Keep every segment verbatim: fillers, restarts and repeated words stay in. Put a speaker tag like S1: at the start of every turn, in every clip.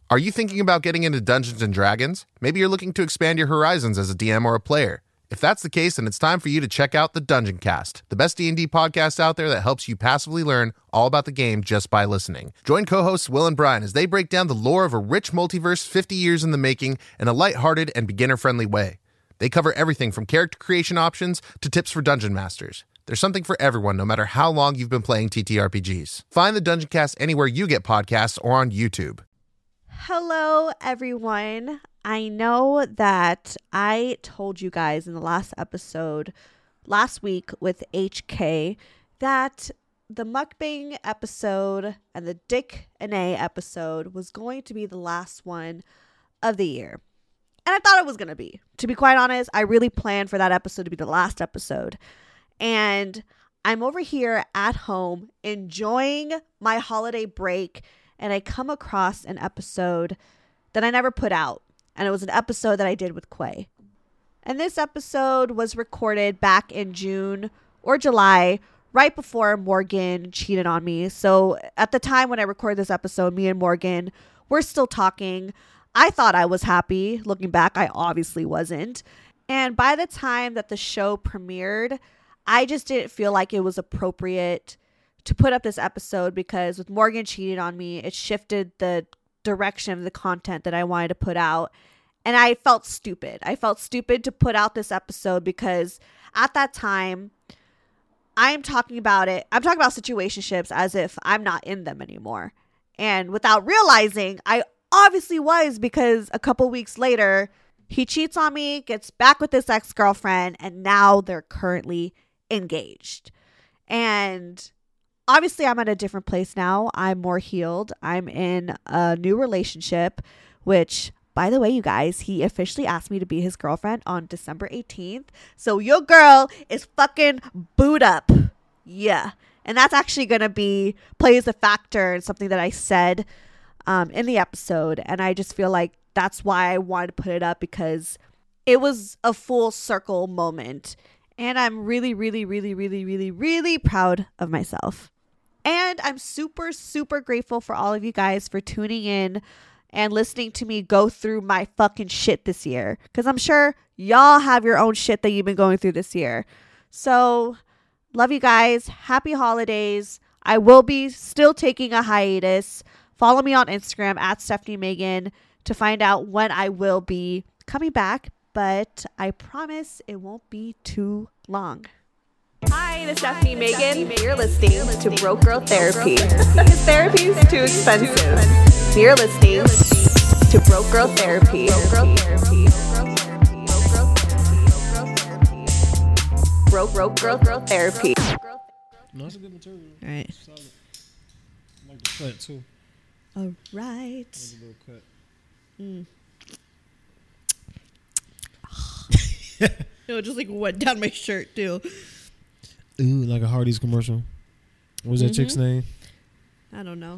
S1: Are you thinking about getting into Dungeons and Dragons? Maybe you're looking to expand your horizons as a D M or a player. If that's the case, then it's time for you to check out the Dungeon Cast, the best D and D podcast out there that helps you passively learn all about the game just by listening. Join co-hosts Will and Brian as they break down the lore of a rich multiverse fifty years in the making in a lighthearted and beginner-friendly way. They cover everything from character creation options to tips for dungeon masters. There's something for everyone, no matter how long you've been playing T T R P Gs. Find the Dungeon Cast anywhere you get podcasts or on YouTube.
S2: Hello, everyone. I know that I told you guys in the last episode, last week with H K, that the mukbang episode and the Dick and A episode was going to be the last one of the year. And I thought it was going to be. To be quite honest, I really planned for that episode to be the last episode. And I'm over here at home enjoying my holiday break, and I come across an episode that I never put out. And it was an episode that I did with Quay. And this episode was recorded back in June or July, right before Morgan cheated on me. So at the time when I recorded this episode, me and Morgan were still talking. I thought I was happy. Looking back, I obviously wasn't. And by the time that the show premiered, I just didn't feel like it was appropriate to put up this episode, because with Morgan cheating on me, it shifted the direction of the content that I wanted to put out. And I felt stupid. I felt stupid to put out this episode because at that time, I'm talking about it. I'm talking about situationships as if I'm not in them anymore. And without realizing, I obviously was, because a couple weeks later, he cheats on me, gets back with this ex-girlfriend, and now they're currently engaged. And obviously, I'm at a different place now. I'm more healed. I'm in a new relationship, which, by the way, you guys, he officially asked me to be his girlfriend on December eighteenth. So your girl is fucking booed up. Yeah. And that's actually going to be, plays a factor in something that I said um, in the episode. And I just feel like that's why I wanted to put it up, because it was a full circle moment. And I'm really, really, really, really, really, really proud of myself. And I'm super, super grateful for all of you guys for tuning in and listening to me go through my fucking shit this year. Because I'm sure y'all have your own shit that you've been going through this year. So, love you guys. Happy holidays. I will be still taking a hiatus. Follow me on Instagram at Stephanie Megan to find out when I will be coming back. But I promise it won't be too long. Hi, this is Stephanie Megan. You're listening to Broke Girl Therapy. Because therapy is too expensive. You're listening to Broke Girl Therapy. Broke Broke Girl Girl Therapy.
S3: No, it's a good material.
S2: All right.
S3: Solid. I like the cut too.
S2: All right.
S3: That's a little cut.
S2: Mm. No, it just like went down my shirt too.
S3: Ooh, like a Hardee's commercial. What was that
S2: Mm-hmm.
S3: chick's name?
S2: I don't know.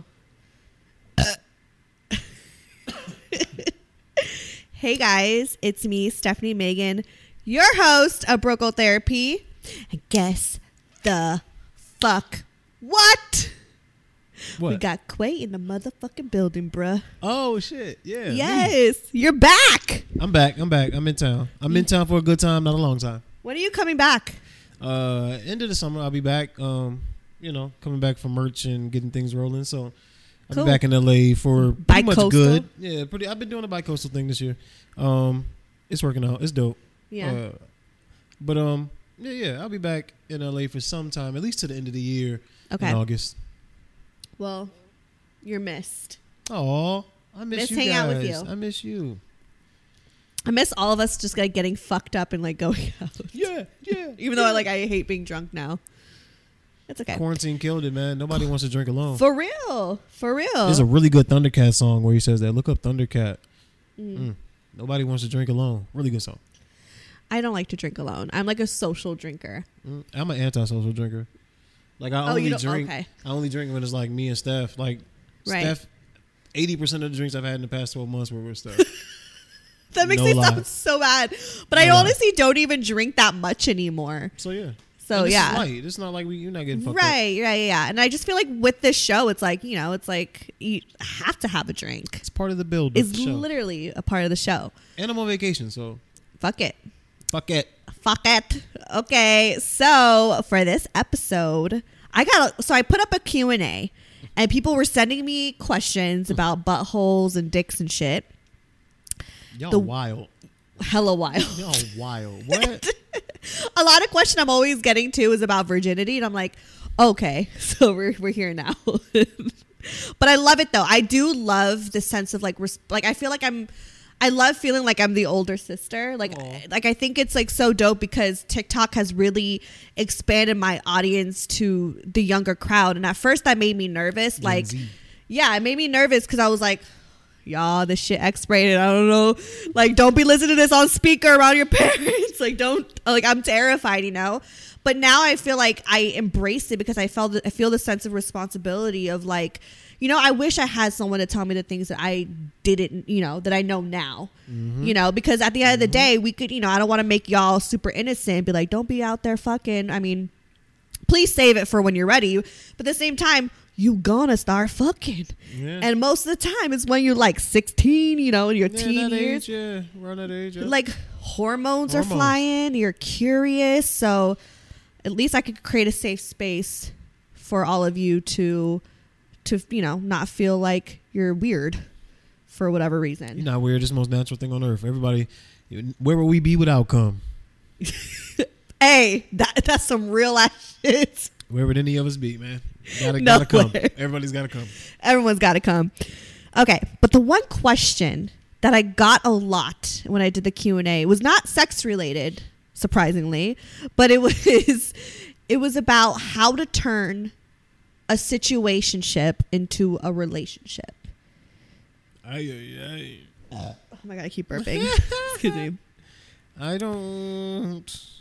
S2: Hey guys, it's me, Stephanie Megan, your host of Broke Girl Therapy. And guess the fuck what?
S3: What?
S2: We got Quay in the motherfucking building, bruh.
S3: Oh shit! Yeah.
S2: Yes, me. You're back.
S3: I'm back. I'm back. I'm in town. I'm in town for a good time, not a long time.
S2: When are you coming back?
S3: Uh, end of the summer, I'll be back. Um, you know, coming back for merch and getting things rolling. So I'll
S2: cool.
S3: be back in L A for pretty
S2: Bi-coastal?
S3: much good. Yeah, pretty. I've been doing a bi-coastal thing this year. Um, it's working out. It's dope.
S2: Yeah.
S3: Uh, but um, yeah, yeah, I'll be back in L A for some time, at least to the end of the year.
S2: Okay.
S3: In August.
S2: Well, you're missed.
S3: Oh, I miss,
S2: Miss
S3: you
S2: hanging
S3: guys.
S2: out with you.
S3: I miss you.
S2: I miss all of us just like getting fucked up and like going out.
S3: Yeah, yeah.
S2: Even though I like I hate being drunk now. It's okay.
S3: Quarantine killed it, man. Nobody wants to drink alone.
S2: For real. For real.
S3: There's a really good Thundercat song where he says that. Look up Thundercat.
S2: Mm.
S3: Mm. Nobody wants to drink alone. Really good song.
S2: I don't like to drink alone. I'm like a social drinker.
S3: Mm. I'm an antisocial drinker. Like I
S2: Oh,
S3: only
S2: you don't-
S3: drink.
S2: okay.
S3: I only drink when it's like me and Steph. Like
S2: Right.
S3: Steph. Eighty percent of the drinks I've had in the past twelve months were with Steph.
S2: That makes
S3: No
S2: me
S3: lie.
S2: sound so bad. But
S3: No
S2: I
S3: lie.
S2: honestly don't even drink that much anymore.
S3: So yeah.
S2: So
S3: this
S2: yeah,
S3: is light. It's not like we you're not getting fucked
S2: right, right, yeah. And I just feel like with this show, it's like you know, it's like you have to have a drink.
S3: up. It's part of the build.
S2: It's
S3: of the show.
S2: literally a part of the show.
S3: And I'm on vacation, so
S2: Fuck it.
S3: fuck it.
S2: Fuck it. Okay, so for this episode, I got so I put up a Q and A, and people were sending me questions about buttholes and dicks and shit.
S3: Y'all
S2: The-
S3: wild.
S2: Hella wild.
S3: Y'all wild. What?
S2: A lot of question I'm always getting to is about virginity, and I'm like, okay, so we're we're here now. But I love it though. I do love the sense of like res- like I feel like I'm I love feeling like I'm the older sister. Like
S3: Aw.
S2: like I think it's like so dope because TikTok has really expanded my audience to the younger crowd, and at first that made me nervous.
S3: Gen
S2: Like
S3: Z.
S2: yeah, it made me nervous because I was like, y'all, this shit X-rated. I don't know. Like, don't be listening to this on speaker around your parents. Like, don't. Like, I'm terrified, you know. But now I feel like I embraced it because I felt I feel the sense of responsibility of like, you know, I wish I had someone to tell me the things that I didn't, you know, that I know now.
S3: Mm-hmm.
S2: You know, because at the end of the day, we could, you know, I don't want to make y'all super innocent. Be like, don't be out there fucking. I mean, please save it for when you're ready. But at the same time, you gonna start fucking.
S3: Yeah.
S2: And most of the time it's when you're like sixteen, you know, in your
S3: Yeah,
S2: teen
S3: that
S2: years.
S3: age, yeah. Around that age, yeah.
S2: Like hormones, are
S3: Hormones.
S2: flying, you're curious. So at least I could create a safe space for all of you to to, you know, not feel like you're weird for whatever reason.
S3: You're not weird. It's the most natural thing on earth. Everybody, where would we be without cum?
S2: Hey, that that's some real ass shit.
S3: Where would any of us be, man? Gotta,
S2: No
S3: gotta come.
S2: way.
S3: Everybody's gotta come.
S2: Everyone's got to come. Okay, but the one question that I got a lot when I did the Q and A was not sex related, surprisingly, but it was it was about how to turn a situationship into a relationship.
S3: Aye, aye, aye.
S2: Oh my god, I keep burping. Excuse me.
S3: I don't.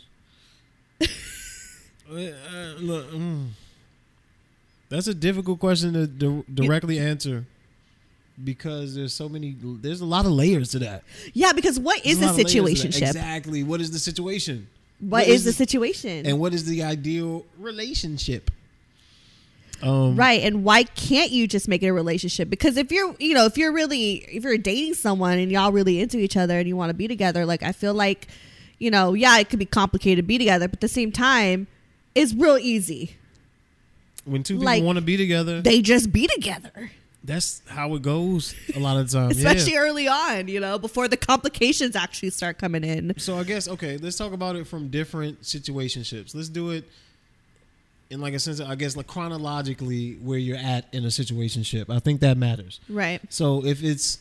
S3: Uh, look, mm. That's a difficult question to di- directly answer because there's so many. There's a lot of layers to that.
S2: Yeah, because what is
S3: There's
S2: a
S3: lot of layers to that.
S2: situationship?
S3: Exactly. What is the situation?
S2: what is the situation?
S3: And what is the ideal relationship? Um,
S2: Right, and why can't you just make it a relationship? Because if you're, you know, if you're really, if you're dating someone and y'all really into each other and you want to be together, like I feel like, you know, yeah, it could be complicated to be together, but at the same time, it's real easy.
S3: When two people
S2: Like,
S3: want to be together,
S2: They just be together,
S3: that's how it goes a lot of the time.
S2: especially
S3: yeah.
S2: early on, you know, before the complications actually start coming in.
S3: So I guess okay, let's talk about it from different situationships. Let's do it in like a sense, I guess, like chronologically where you're at in a situationship. I think that matters.
S2: Right.
S3: So if it's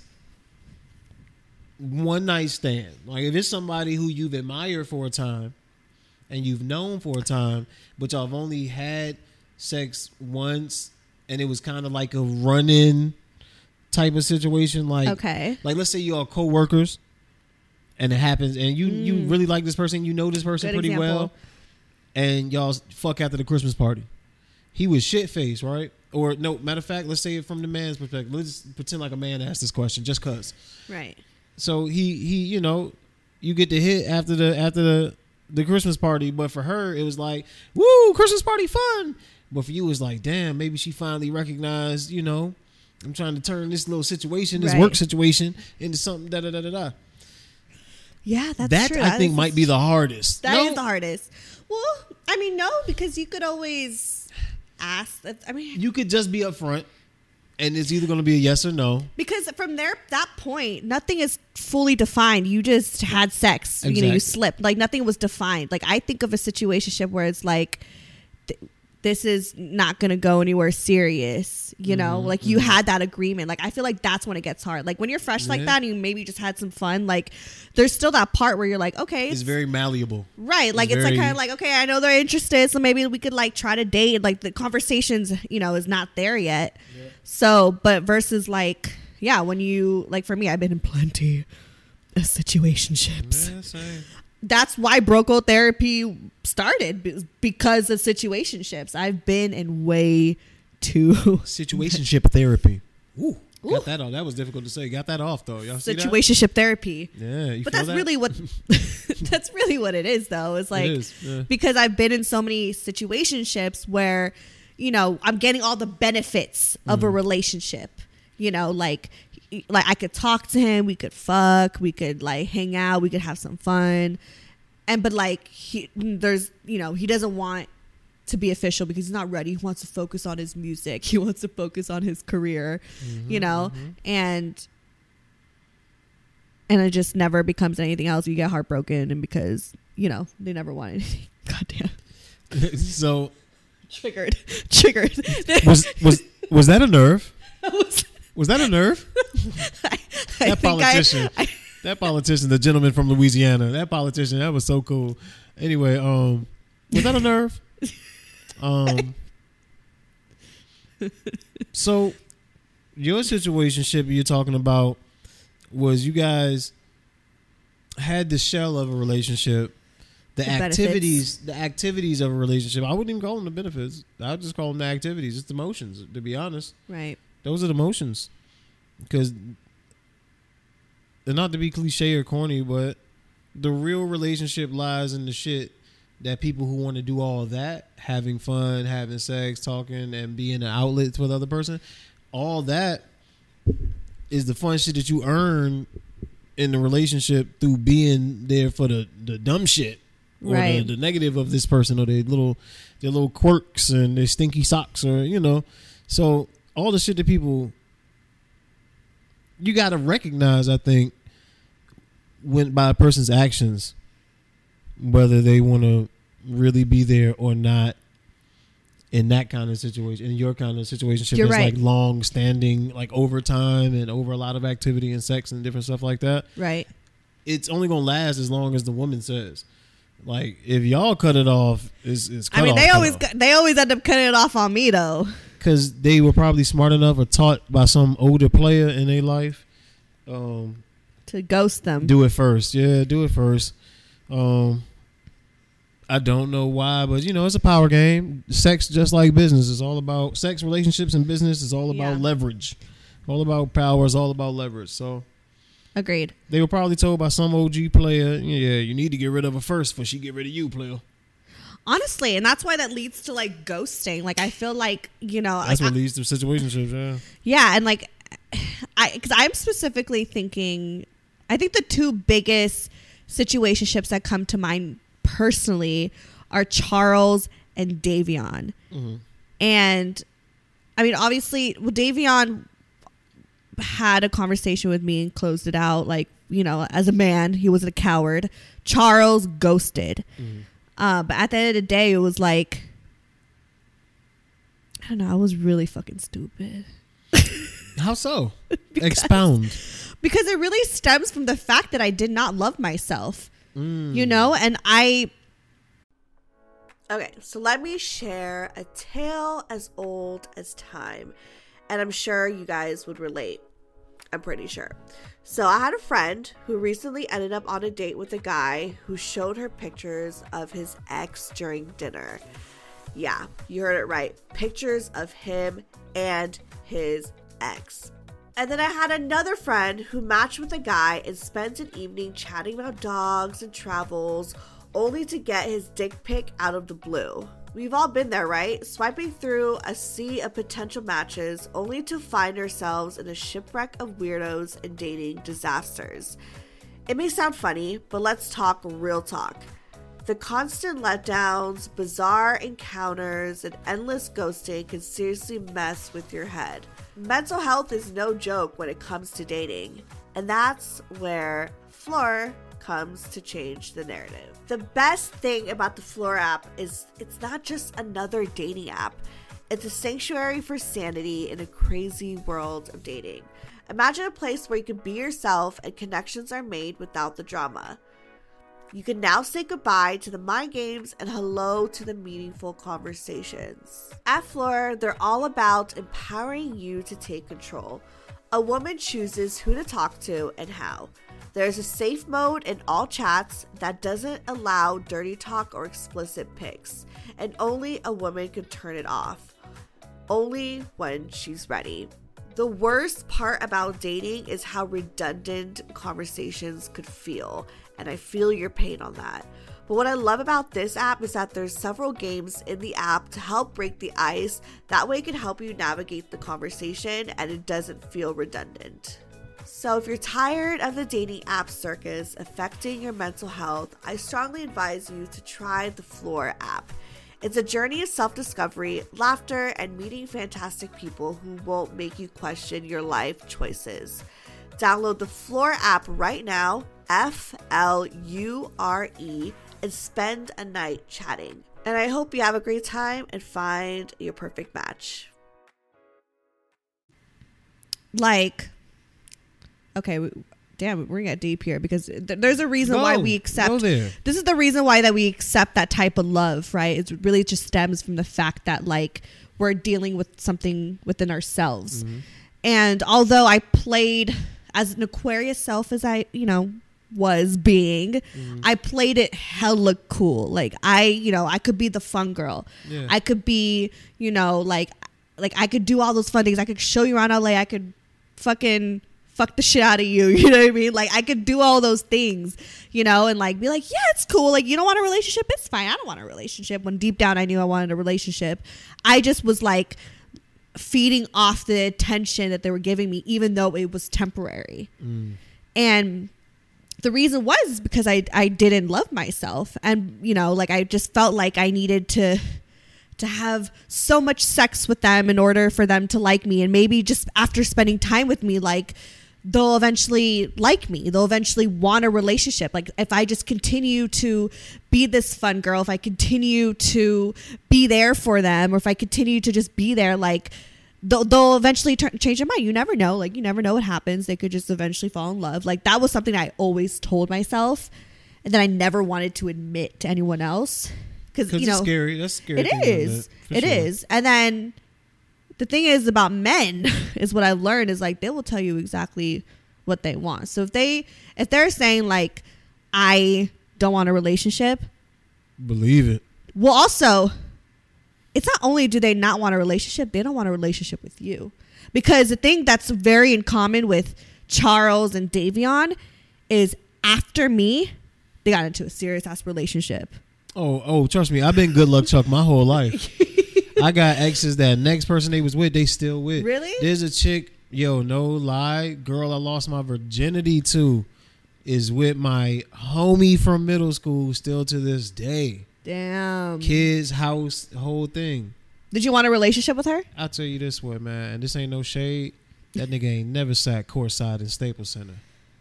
S3: one night stand, like if it's somebody who you've admired for a time and you've known for a time, but y'all have only had sex once and it was kind of like a run-in type of situation, like
S2: Okay.
S3: like let's say you are co-workers and it happens and you you
S2: Mm.
S3: really like this person, you know this person
S2: Good
S3: pretty
S2: example.
S3: well, and y'all fuck after the Christmas party. He was shit faced, right? Or no, matter of fact, let's say it from the man's perspective. Let's pretend like a man asked this question just cause.
S2: Right.
S3: So he he, you know, you get the hit after the after the the Christmas party, but for her it was like, woo, Christmas party fun. But for you it's like, damn, maybe she finally recognized, you know, I'm trying to turn this little situation, this
S2: Right.
S3: work situation into something da da da da da.
S2: Yeah, that's
S3: That
S2: true.
S3: I
S2: That
S3: think
S2: is-
S3: might be the hardest.
S2: That is
S3: No?
S2: the hardest. Well, I mean, no, because you could always ask. That, I mean,
S3: You could just be upfront, and it's either going to be a yes or no.
S2: because from there, that point, nothing is fully defined. You just had sex. You know, you
S3: Exactly.
S2: slipped. Like nothing was defined. Like I think of a situationship where it's like, th- this is not going to go anywhere serious. You know,
S3: Mhm,
S2: like you
S3: mhm.
S2: had that agreement. Like I feel like that's when it gets hard. Like when you're fresh like
S3: Yeah.
S2: that and you maybe just had some fun. Like there's still that part where you're like, okay,
S3: It's very malleable.
S2: right, like
S3: It's
S2: it's, like
S3: very-
S2: kind of like, okay, I know they're interested, so maybe we could like try to date. Like the conversations, you know, is not there yet.
S3: Yeah.
S2: So, but versus like, yeah, when you like for me, I've been in plenty of situationships.
S3: Yeah, same.
S2: That's why Broco therapy started be- because of situationships. I've been in way too
S3: Situationship therapy. Ooh. Got that off. That was difficult to say. Got that off though. Y'all see that?
S2: Situationship therapy.
S3: Yeah, you
S2: but
S3: feel
S2: that's
S3: that?
S2: really what that's really what it is though. It's like
S3: It is, yeah.
S2: because I've been in so many situationships where, you know, I'm getting all the benefits of
S3: Mm-hmm.
S2: a relationship. You know, like like I could talk to him, we could fuck, we could like hang out, we could have some fun. And but like he there's you know, he doesn't want to be official because he's not ready. He wants to focus on his music. He wants to focus on his career,
S3: Mm-hmm,
S2: you know,
S3: mm-hmm.
S2: and and it just never becomes anything else. You get heartbroken, and because you know they never want anything. Goddamn.
S3: So
S2: Triggered. Triggered.
S3: was was was that a nerve?
S2: was,
S3: Was that a nerve?
S2: I, I
S3: That
S2: think
S3: politician.
S2: I, I,
S3: That politician, the gentleman from Louisiana. That politician, that was so cool. Anyway, um, was that a nerve? Um, so your situationship you're talking about was you guys had the shell of a relationship, the,
S2: The
S3: activities, the activities of a relationship. I wouldn't even call them the benefits. I would just call them the activities. It's the motions, to be honest.
S2: right.
S3: Those are the motions, because not to be cliche or corny, but the real relationship lies in the shit that people who want to do all that, having fun, having sex, talking, and being an outlet for the other person, all that is the fun shit that you earn in the relationship through being there for the, the dumb shit or
S2: Right.
S3: the, the negative of this person or their little their little quirks and their stinky socks or you know. So all the shit that people you got to recognize, I think, when by a person's actions, whether they want to really be there or not in that kind of situation, in your kind of situation,
S2: You're
S3: that's
S2: right.
S3: like long standing, like over time and over a lot of activity and sex and different stuff like that.
S2: Right.
S3: It's only going to last as long as the woman says. Like, if y'all cut it off, it's, it's cut
S2: I mean,
S3: off,
S2: they
S3: cut
S2: always
S3: off.
S2: cut- they always end up cutting it off on me though.
S3: Because they were probably smart enough or taught by some older player in their life. Um,
S2: To ghost them.
S3: do it first. Yeah, do it first. Um, I don't know why, but you know, it's a power game. Sex, just like business, is all about sex, relationships, and business is all about
S2: Yeah.
S3: leverage. All about power. Is all about leverage. So
S2: Agreed.
S3: they were probably told by some O G player, yeah, you need to get rid of her first before she get rid of you, player.
S2: Honestly, and that's why that leads to like ghosting. Like I feel like, you know,
S3: That's
S2: like,
S3: what leads to situationships. Yeah.
S2: yeah, and like I because I'm specifically thinking I think the two biggest situationships that come to mind personally are Charles and Davion.
S3: Mm-hmm.
S2: And I mean, obviously, well, Davion had a conversation with me and closed it out. Like, you know, as a man, he wasn't a coward. Charles ghosted.
S3: Mm-hmm.
S2: Uh, but at the end of the day, it was like, I don't know, I was really fucking stupid.
S3: How so?
S2: Because-
S3: Expound.
S2: Because it really stems from the fact that I did not love myself,
S3: Mm.
S2: you know? And I... Okay, so let me share a tale as old as time. And I'm sure you guys would relate. I'm pretty sure. So I had a friend who recently ended up on a date with a guy who showed her pictures of his ex during dinner. Yeah, you heard it right. Pictures of him and his ex. And then I had another friend who matched with a guy and spent an evening chatting about dogs and travels, only to get his dick pic out of the blue. We've all been there, right? Swiping through a sea of potential matches, only to find ourselves in a shipwreck of weirdos and dating disasters. It may sound funny, but let's talk real talk. The constant letdowns, bizarre encounters, and endless ghosting can seriously mess with your head. Mental health is no joke when it comes to dating, and that's where Floor comes to change the narrative. The best thing about the Floor app is it's not just another dating app. It's a sanctuary for sanity in a crazy world of dating. Imagine a place where you can be yourself and connections are made without the drama. You can now say goodbye to the mind games and hello to the meaningful conversations. At Floor, they're all about empowering you to take control. A woman chooses who to talk to and how. There's a safe mode in all chats that doesn't allow dirty talk or explicit pics, and only a woman can turn it off. Only when she's ready. The worst part about dating is how redundant conversations could feel, and I feel your pain on that. But what I love about this app is that there's several games in the app to help break the ice. That way it can help you navigate the conversation and it doesn't feel redundant. So if you're tired of the dating app circus affecting your mental health, I strongly advise you to try the Floor app. It's a journey of self-discovery, laughter, and meeting fantastic people who won't make you question your life choices. Download the Floor app right now, F L U R E, and spend a night chatting. And I hope you have a great time and find your perfect match.
S4: Like, okay, we, damn, we're gonna get deep here because th- there's a reason
S3: Go,
S4: why we accept.
S3: go there.
S4: This is the reason why that we accept that type of love, right? It really just stems from the fact that like we're dealing with something within ourselves.
S3: Mm-hmm.
S4: And although I played as an Aquarius self as I, you know, was being, mm-hmm. I played it hella cool. Like I, you know, I could be the fun girl.
S3: Yeah.
S4: I could be, you know, like, like I could do all those fun things. I could show you around L A. I could fucking fuck the shit out of you. You know what I mean? Like I could do all those things, you know, and like be like, yeah, it's cool. Like you don't want a relationship? It's fine. I don't want a relationship. When deep down I knew I wanted a relationship. I just was like feeding off the attention that they were giving me, even though it was temporary. Mm. And the reason was because I, I didn't love myself. And, you know, like I just felt like I needed to to have so much sex with them in order for them to like me. And maybe just after spending time with me, like they'll eventually like me. They'll eventually want a relationship. Like if I just continue to be this fun girl, if I continue to be there for them, or if I continue to just be there, like they'll, they'll eventually turn, change their mind. You never know. Like you never know what happens. They could just eventually fall in love. Like that was something I always told myself, and then I never wanted to admit to anyone else. Because you know,
S3: it's scary. That's scary.
S4: It is. It
S3: sure.
S4: is. And then the thing is about men is what I've learned is like they will tell you exactly what they want. So if they if they're saying like I don't want a relationship,
S3: believe it.
S4: Well, also, it's not only do they not want a relationship, they don't want a relationship with you. Because the thing that's very in common with Charles and Davion is after me, they got into a serious ass relationship.
S3: Oh, oh, trust me, I've been good luck Chuck my whole life. I got exes that next person they was with, they still with.
S4: Really?
S3: There's a chick, yo, no lie, girl I lost my virginity to is with my homie from middle school still to this day.
S4: Damn.
S3: Kids, house, whole thing.
S4: Did you want a relationship with her?
S3: I'll tell you this way, man, and this ain't no shade. That nigga ain't never sat courtside in Staples Center.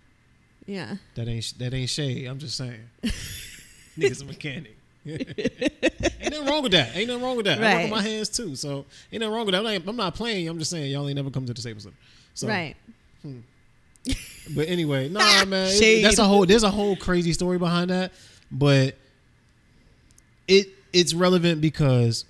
S4: Yeah.
S3: That ain't that ain't shade. I'm just saying. Nigga's a mechanic. Ain't nothing wrong with that. Ain't nothing wrong with that.
S4: Right.
S3: I work with my hands too, so ain't nothing wrong with that. I'm not, I'm not playing. I'm just saying y'all ain't never come to the Staples Center. So,
S4: right.
S3: Hmm. But anyway, nah, man. It,
S4: Shade.
S3: that's a whole. There's a whole crazy story behind that, but it it's relevant because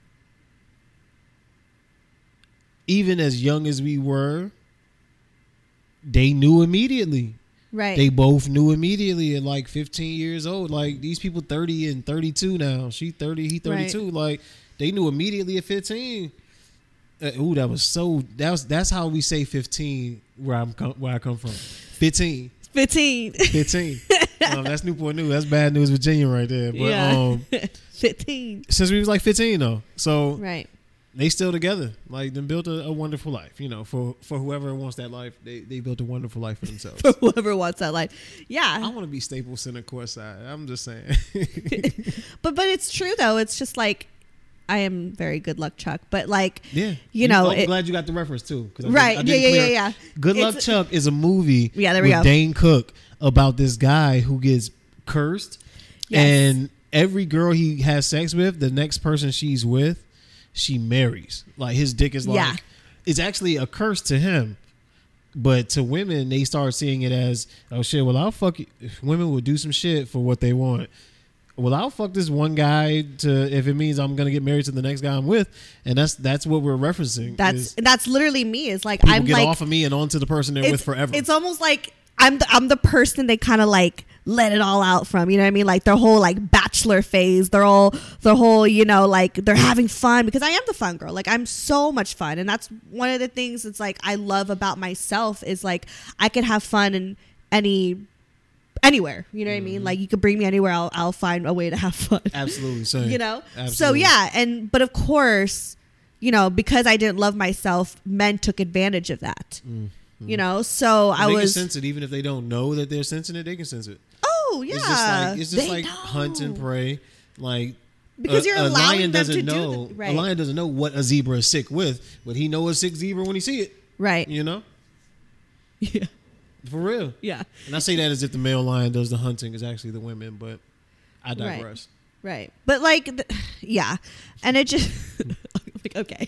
S3: even as young as we were, they knew immediately.
S4: Right.
S3: They both knew immediately at like fifteen years old. Like these people thirty and thirty-two now. She thirty, he thirty-two. Right. Like they knew immediately at fifteen. Uh, ooh, that was so. That was that's how we say fifteen where I'm com- where I come from. Fifteen.
S4: Fifteen.
S3: Fifteen. um, that's Newport News. That's Bad News, Virginia, right there. But
S4: yeah.
S3: um,
S4: fifteen.
S3: Since we was like fifteen though, so
S4: right.
S3: They still together. Like them built a, a wonderful life. You know, for for whoever wants that life, they they built a wonderful life for themselves.
S4: For whoever wants that life, yeah.
S3: I want to be Staples Center courtside. I'm just saying.
S4: but but it's true though. It's just like I am very good luck Chuck, but like
S3: yeah,
S4: you know.
S3: I'm
S4: it,
S3: glad you got the reference too. I
S4: right?
S3: did, I
S4: yeah, yeah, yeah, yeah.
S3: Good Luck
S4: it's,
S3: Chuck is a movie.
S4: Yeah, there we
S3: with
S4: go.
S3: Dane Cook about this guy who gets cursed, yes. and every girl he has sex with, the next person she's with, she marries. Like his dick is like
S4: yeah.
S3: it's actually a curse to him. But to women, they start seeing it as, oh shit, well I'll fuck you. Women will do some shit for what they want. Well, I'll fuck this one guy to if it means I'm gonna get married to the next guy I'm with, and that's that's what we're referencing.
S4: That's that's literally me. It's like
S3: people
S4: I'm
S3: get
S4: like
S3: off of me and onto the person they're with forever.
S4: It's almost like I'm the, I'm the person they kind of like let it all out from. You know what I mean? Like their whole like batch bachelor phase. They're all the whole, you know, like they're having fun because I am the fun girl. Like I'm so much fun. And that's one of the things that's like I love about myself is like I can have fun in any anywhere. You know what mm-hmm. I mean? Like you could bring me anywhere. I'll, I'll find a way to have fun.
S3: Absolutely. Same.
S4: You know?
S3: Absolutely.
S4: So yeah. And, but of course, you know, because I didn't love myself, men took advantage of that. Mm-hmm. You know? So
S3: and
S4: I
S3: they
S4: was.
S3: They can sense it even if they don't know that they're sensing it. They can sense it.
S4: Oh yeah.
S3: It's just like, it's just
S4: they
S3: like
S4: know.
S3: hunt and prey. Like,
S4: because
S3: a,
S4: you're
S3: a
S4: allowing
S3: lion
S4: them
S3: doesn't
S4: to
S3: know,
S4: do the, right.
S3: A lion doesn't know what a zebra is sick with, but he knows a sick zebra when he see it.
S4: Right.
S3: You know?
S4: Yeah.
S3: For real.
S4: Yeah.
S3: And I say that as if the male lion does the hunting is actually the women, but I digress.
S4: Right. Right. But like, the, yeah. And it just, like, okay.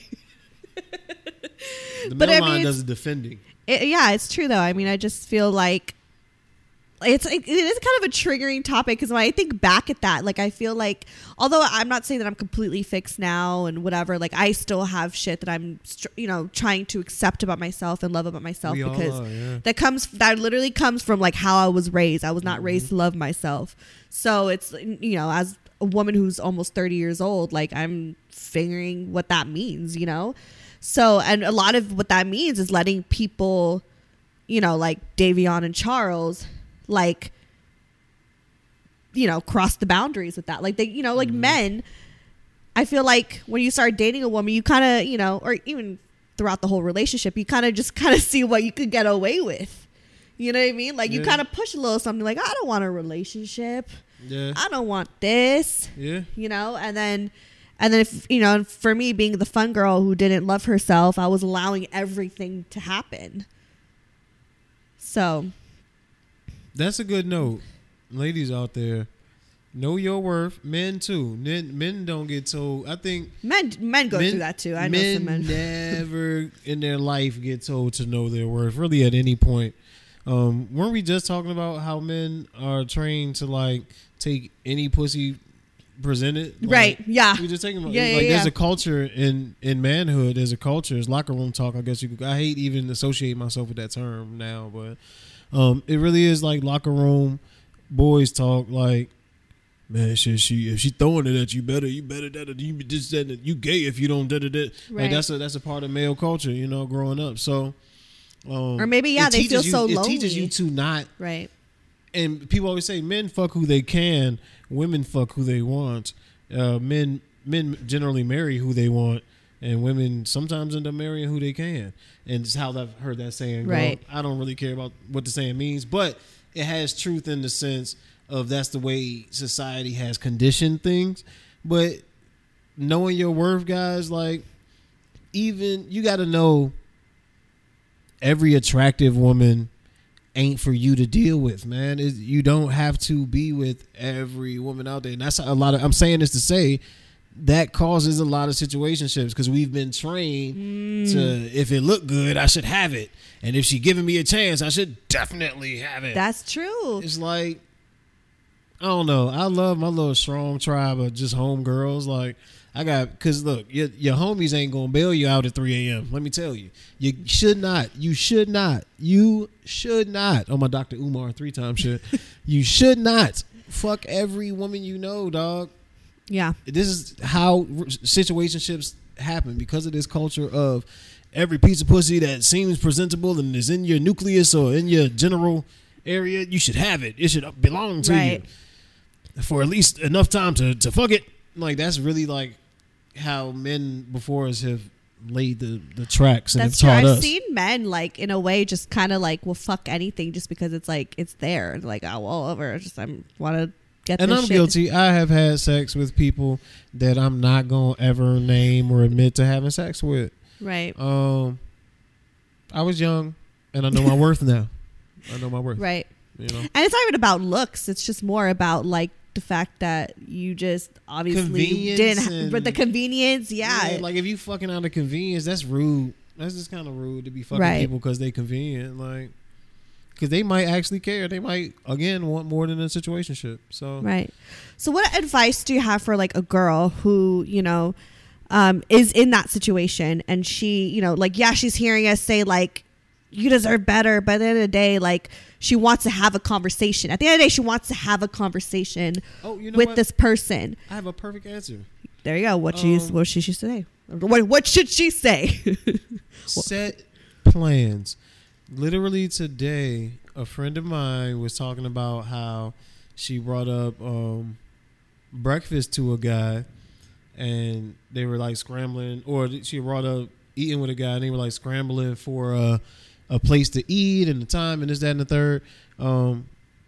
S3: The
S4: but
S3: male
S4: I
S3: lion
S4: mean,
S3: does the defending.
S4: It, yeah, it's true though. I mean, I just feel like it's it, it is kind of a triggering topic because when I think back at that, like I feel like, although I'm not saying that I'm completely fixed now and whatever, like I still have shit that I'm, you know, trying to accept about myself and love about myself
S3: We
S4: because
S3: all are, yeah.
S4: that comes that literally comes from like how I was raised. I was not
S3: mm-hmm.
S4: raised to love myself, so it's, you know, as a woman who's almost thirty years old, like I'm figuring what that means, you know. So, and a lot of what that means is letting people, you know, like Davion and Charles, like, you know, cross the boundaries with that. Like they, you know, like mm. men, I feel like when you start dating a woman, you kind of, you know, or even throughout the whole relationship, you kind of just kind of see what you could get away with. You know what I mean? Like yeah. you kind of push a little something like, I don't want a relationship.
S3: Yeah.
S4: I don't want this.
S3: Yeah.
S4: You know, and then... And then, if, you know, for me being the fun girl who didn't love herself, I was allowing everything to happen. So.
S3: That's a good note. Ladies out there, know your worth. Men, too. Men, men don't get told. I think.
S4: Men men go
S3: men,
S4: through that, too. I
S3: men
S4: know some men.
S3: never in their life get told to know their worth, really, at any point. Um, weren't we just talking about how men are trained to, like, take any pussy presented, like,
S4: right? Yeah,
S3: we just talking about
S4: yeah,
S3: like
S4: yeah,
S3: there's
S4: yeah.
S3: a culture in in manhood. There's a culture. It's locker room talk. I guess you could. I hate even associate myself with that term now, but um, it really is like locker room boys talk. Like, man, shit, she if she throwing it at you, better you better that you just that you gay if you don't da da da.
S4: Right.
S3: Like that's a that's a part of male culture, you know, growing up. So, um,
S4: or maybe yeah, they feel
S3: you,
S4: so
S3: it
S4: lonely.
S3: It teaches you to not
S4: right.
S3: And people always say men fuck who they can, women fuck who they want. Uh, men men generally marry who they want, and women sometimes end up marrying who they can. And it's how I've heard that saying go.
S4: Right.
S3: I don't really care about what the saying means, but it has truth in the sense of that's the way society has conditioned things. But knowing your worth, guys, like even you got to know every attractive woman ain't for you to deal with, man. It, you don't have to be with every woman out there. And that's a lot of, I'm saying this to say that causes a lot of situationships because we've been trained mm. to, if it look good, I should have it. And if she giving me a chance, I should definitely have it.
S4: That's true.
S3: It's like, I don't know. I love my little strong tribe of just homegirls. Like, I got, because look, your, your homies ain't going to bail you out at three a.m. Let me tell you. You should not. You should not. You should not. On my Doctor Umar three-time shit. You should not fuck every woman you know, dog.
S4: Yeah.
S3: This is how situationships happen because of this culture of every piece of pussy that seems presentable and is in your nucleus or in your general area, you should have it. It should belong to
S4: right.
S3: you for at least enough time to, to fuck it. Like, that's really like how men before us have laid the, the tracks and
S4: That's
S3: have taught
S4: true. I've
S3: us.
S4: seen men like in a way just kind of like will fuck anything just because it's like it's there. Like, oh, well, over. Just I want to get.
S3: And
S4: this
S3: I'm
S4: shit.
S3: guilty. I have had sex with people that I'm not gonna ever name or admit to having sex with.
S4: Right.
S3: Um, I was young, and I know my worth now. I know my worth.
S4: Right.
S3: You know,
S4: and it's not even about looks. It's just more about like the fact that you just obviously didn't have, but the convenience, yeah.
S3: yeah. Like if you fucking out of convenience, that's rude. That's just kind of rude to be fucking
S4: right.
S3: people because they convenient. Like, because they might actually care. They might, again, want more than a situationship. So
S4: right. So what advice do you have for like a girl who, you know, um, is in that situation and she, you know, like, yeah, she's hearing us say like, you deserve better. But at the end of the day, like, she wants to have a conversation. At the end of the day, she wants to have a conversation
S3: Oh, you know
S4: with
S3: what?
S4: this person.
S3: I have a perfect answer.
S4: There you go. What she
S3: Um,
S4: what should she say? What what should she say?
S3: Set plans. Literally today, a friend of mine was talking about how she brought up um, breakfast to a guy, and they were like scrambling, or she brought up eating with a guy, and they were like scrambling for a, a place to eat and the time and this, that, and the third. Um,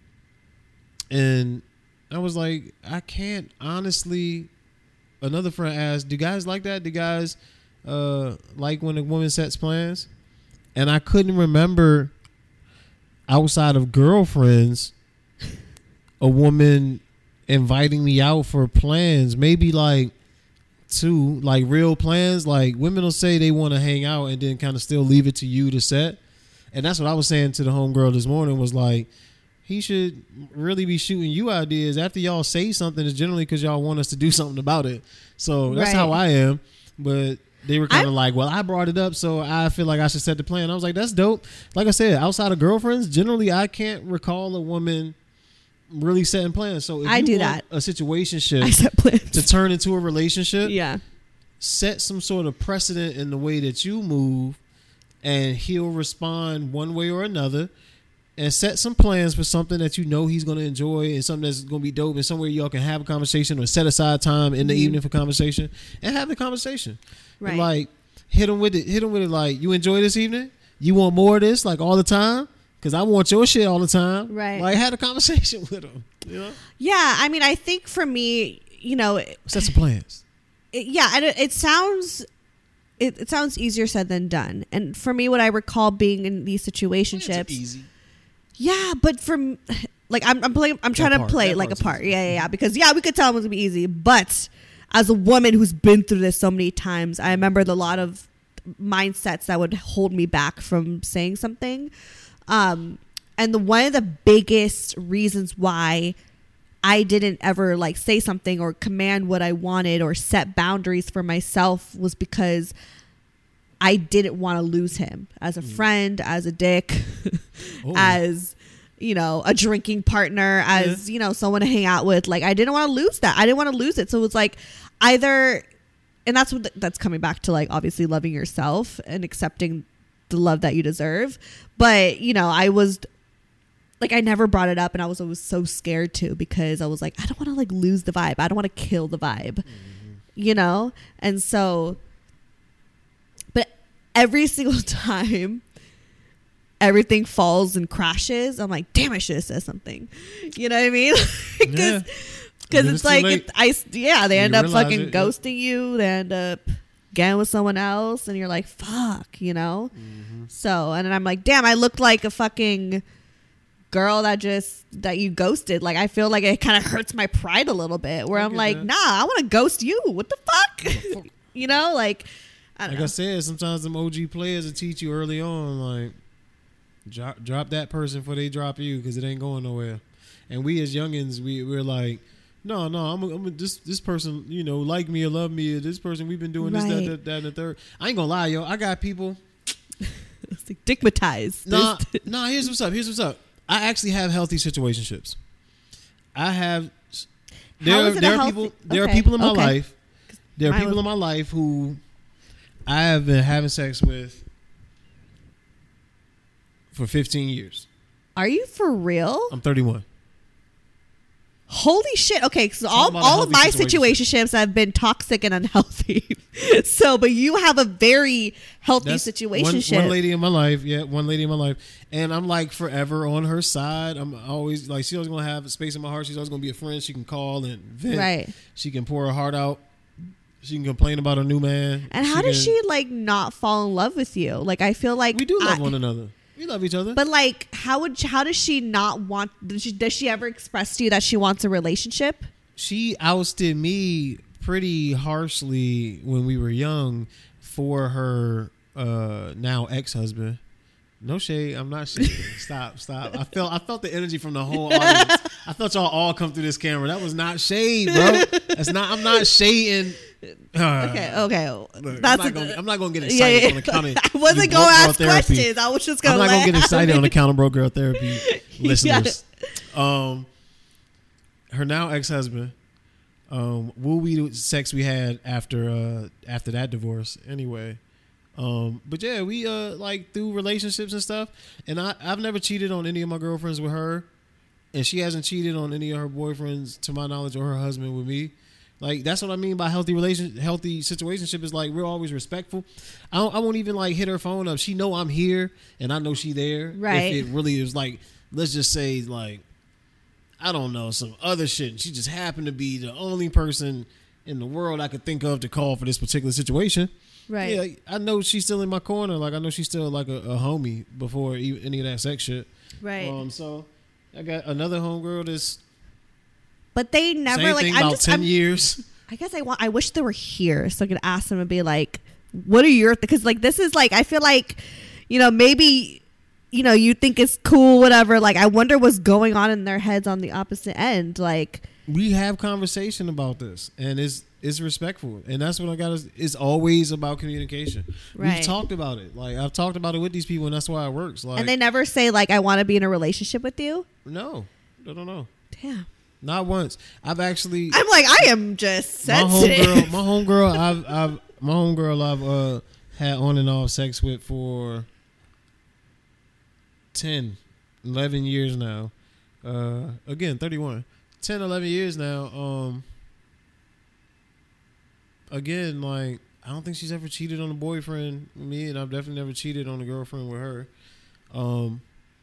S3: and I was like, I can't honestly. Another friend asked, "Do guys like that? Do guys uh, like when a woman sets plans?" And I couldn't remember outside of girlfriends a woman inviting me out for plans. Maybe like two, like real plans. Like women will say they want to hang out and then kind of still leave it to you to set. And that's what I was saying to the homegirl this morning was like, he should really be shooting you ideas after y'all say something. It's generally because y'all want us to do something about it. So that's
S4: Right.
S3: how I am. But they were kind of
S4: I'm-
S3: like, well, I brought it up, so I feel like I should set the plan. I was like, that's dope. Like I said, outside of girlfriends, generally I can't recall a woman really setting plans. So if
S4: I
S3: you
S4: do
S3: want
S4: that.
S3: a situationship
S4: I set plans.
S3: to turn into a relationship,
S4: Yeah.
S3: set some sort of precedent in the way that you move, and he'll respond one way or another. And set some plans for something that you know he's going to enjoy and something that's going to be dope and somewhere y'all can have a conversation or set aside time in the
S4: Mhm.
S3: evening for conversation and have the conversation.
S4: Right.
S3: And like hit him with it. Hit him with it like, you enjoy this evening? You want more of this like all the time? Because I want your shit all the time.
S4: Right.
S3: Like had a conversation with him. You know?
S4: Yeah. I mean, I think for me, you know, it,
S3: Set some plans.
S4: it- yeah, and it, it sounds. It, it sounds easier said than done. And for me, what I recall being in these situationships,
S3: Easy.
S4: yeah, but from like I'm I'm playing I'm trying
S3: That
S4: to
S3: part-
S4: play
S3: that
S4: it like a
S3: part's
S4: part.
S3: easy.
S4: Yeah, yeah, yeah. Because yeah, we could tell it was gonna be easy, but as a woman who's been through this so many times, I remembered a lot of mindsets that would hold me back from saying something. Um, and the one of the biggest reasons why I didn't ever like say something or command what I wanted or set boundaries for myself was because I didn't want to lose him as a friend, as a dick,
S3: Oh.
S4: as, you know, a drinking partner, as, you know, someone to hang out with. Like, I didn't want to lose that. I didn't want to lose it. So it was like either, and that's what, th- that's coming back to like obviously loving yourself and accepting the love that you deserve. But, you know, I was like, I never brought it up and I was always so scared to because I was like, I don't want to like lose the vibe. I don't want to kill the vibe, mm-hmm. you know? And so, but every single time everything falls and crashes, I'm like, damn, I should have said something. You know what I mean? Because
S3: Yeah.
S4: because
S3: And
S4: it's
S3: it's too
S4: like,
S3: late.
S4: it, I, yeah, they
S3: You
S4: end up
S3: realize
S4: fucking
S3: it, yeah.
S4: ghosting you. They end up getting with someone else and you're like, fuck, you know?
S3: Mm-hmm.
S4: So, and then I'm like, damn, I looked like a fucking girl that just, that you ghosted. Like, I feel like it kind of hurts my pride a little bit where
S3: I
S4: I'm
S3: get
S4: like,
S3: that.
S4: nah, I want to ghost you. What the fuck? You know, like, I don't
S3: Like
S4: know.
S3: I said, sometimes them O G players will teach you early on, like, drop drop that person before they drop you because it ain't going nowhere. And we as youngins, we we're like, no, no, I'm, a, I'm a, this this person, you know, like me or love me. Or this person, we've been doing this,
S4: Right.
S3: that, that, that, and the third. I ain't gonna lie, yo. I got people.
S4: It's like digmatized.
S3: Nah, nah. Here's what's up. Here's what's up. I actually have healthy situationships. I have. There,
S4: How is it a
S3: there are
S4: healthy-
S3: people. There
S4: okay,
S3: are people in my
S4: okay.
S3: life. There are
S4: Mine
S3: people
S4: was-
S3: in my life who I have been having sex with for fifteen years.
S4: Are you for real?
S3: I'm thirty-one.
S4: Holy shit. Okay, so
S3: Talk
S4: all,
S3: about a
S4: all of my
S3: healthy situation.
S4: situationships have been toxic and unhealthy. So, but you have a very healthy
S3: That's
S4: situationship.
S3: One, one lady in my life, yeah, one lady in my life, and I'm like forever on her side. I'm always like, she's always gonna have a space in my heart. She's always gonna be a friend. She can call and vent.
S4: Right.
S3: She can pour her heart out. She can complain about her new man.
S4: And how does
S3: can-
S4: she like not fall in love with you? Like, I feel like
S3: We do love
S4: I-
S3: one another. We love each other.
S4: But like, how would how does she not want? Does she, does she ever express to you that she wants a relationship?
S3: She ousted me pretty harshly when we were young for her uh, now ex-husband. No shade. I'm not shading. Stop. Stop. I felt I felt the energy from the whole audience. I felt y'all all come through this camera. That was not shade, bro. That's not. I'm not shading Uh,
S4: Okay, okay.
S3: Look,
S4: That's
S3: I'm,
S4: a,
S3: not gonna, I'm not gonna get
S4: yeah,
S3: excited
S4: yeah.
S3: on account of
S4: I wasn't
S3: you
S4: gonna
S3: broke girl
S4: ask
S3: therapy.
S4: questions. I was just gonna.
S3: I'm not gonna
S4: let-
S3: get excited on account of bro girl therapy listeners. Um, her now ex husband. Um, woo wee sex we had after uh after that divorce. Anyway, um, but yeah, we uh like through relationships and stuff. And I I've never cheated on any of my girlfriends with her, and she hasn't cheated on any of her boyfriends to my knowledge or her husband with me. Like that's what I mean by healthy relation, healthy situationship is like we're always respectful. I don't, I won't even like hit her phone up. She know I'm here and I know she there.
S4: Right.
S3: If it really is like, let's just say like, I don't know, some other shit. And she just happened to be the only person in the world I could think of to call for this particular situation.
S4: Right.
S3: Yeah, I know she's still in my corner. Like I know she's still like a, a homie before even any of that sex shit.
S4: Right.
S3: Um. So I got another homegirl that's
S4: But they never
S3: same
S4: like.
S3: thing
S4: I'm
S3: about
S4: just.
S3: ten
S4: I'm,
S3: years.
S4: I guess I want. I wish they were here so I could ask them and be like, "What are your?" Because like this is like I feel like, you know, maybe, you know, you think it's cool, whatever. Like I wonder what's going on in their heads on the opposite end. Like
S3: We have conversation about this, and it's it's respectful, and that's what I got. Is it's always about communication.
S4: Right.
S3: We've talked about it. Like I've talked about it with these people, and that's why it works. Like
S4: and they never say like, "I want to be in a relationship with you."
S3: no, I don't know.
S4: Damn.
S3: Not once. I've actually
S4: I'm like I am just
S3: my
S4: sensitive.
S3: homegirl, my homegirl, I've, I've, my homegirl, I've uh, had on and off sex with for ten, eleven years now. Uh, again, thirty-one, ten, eleven years now. Um, again, like I don't think she's ever cheated on a boyfriend with me, and I've definitely never cheated on a girlfriend with her. Um,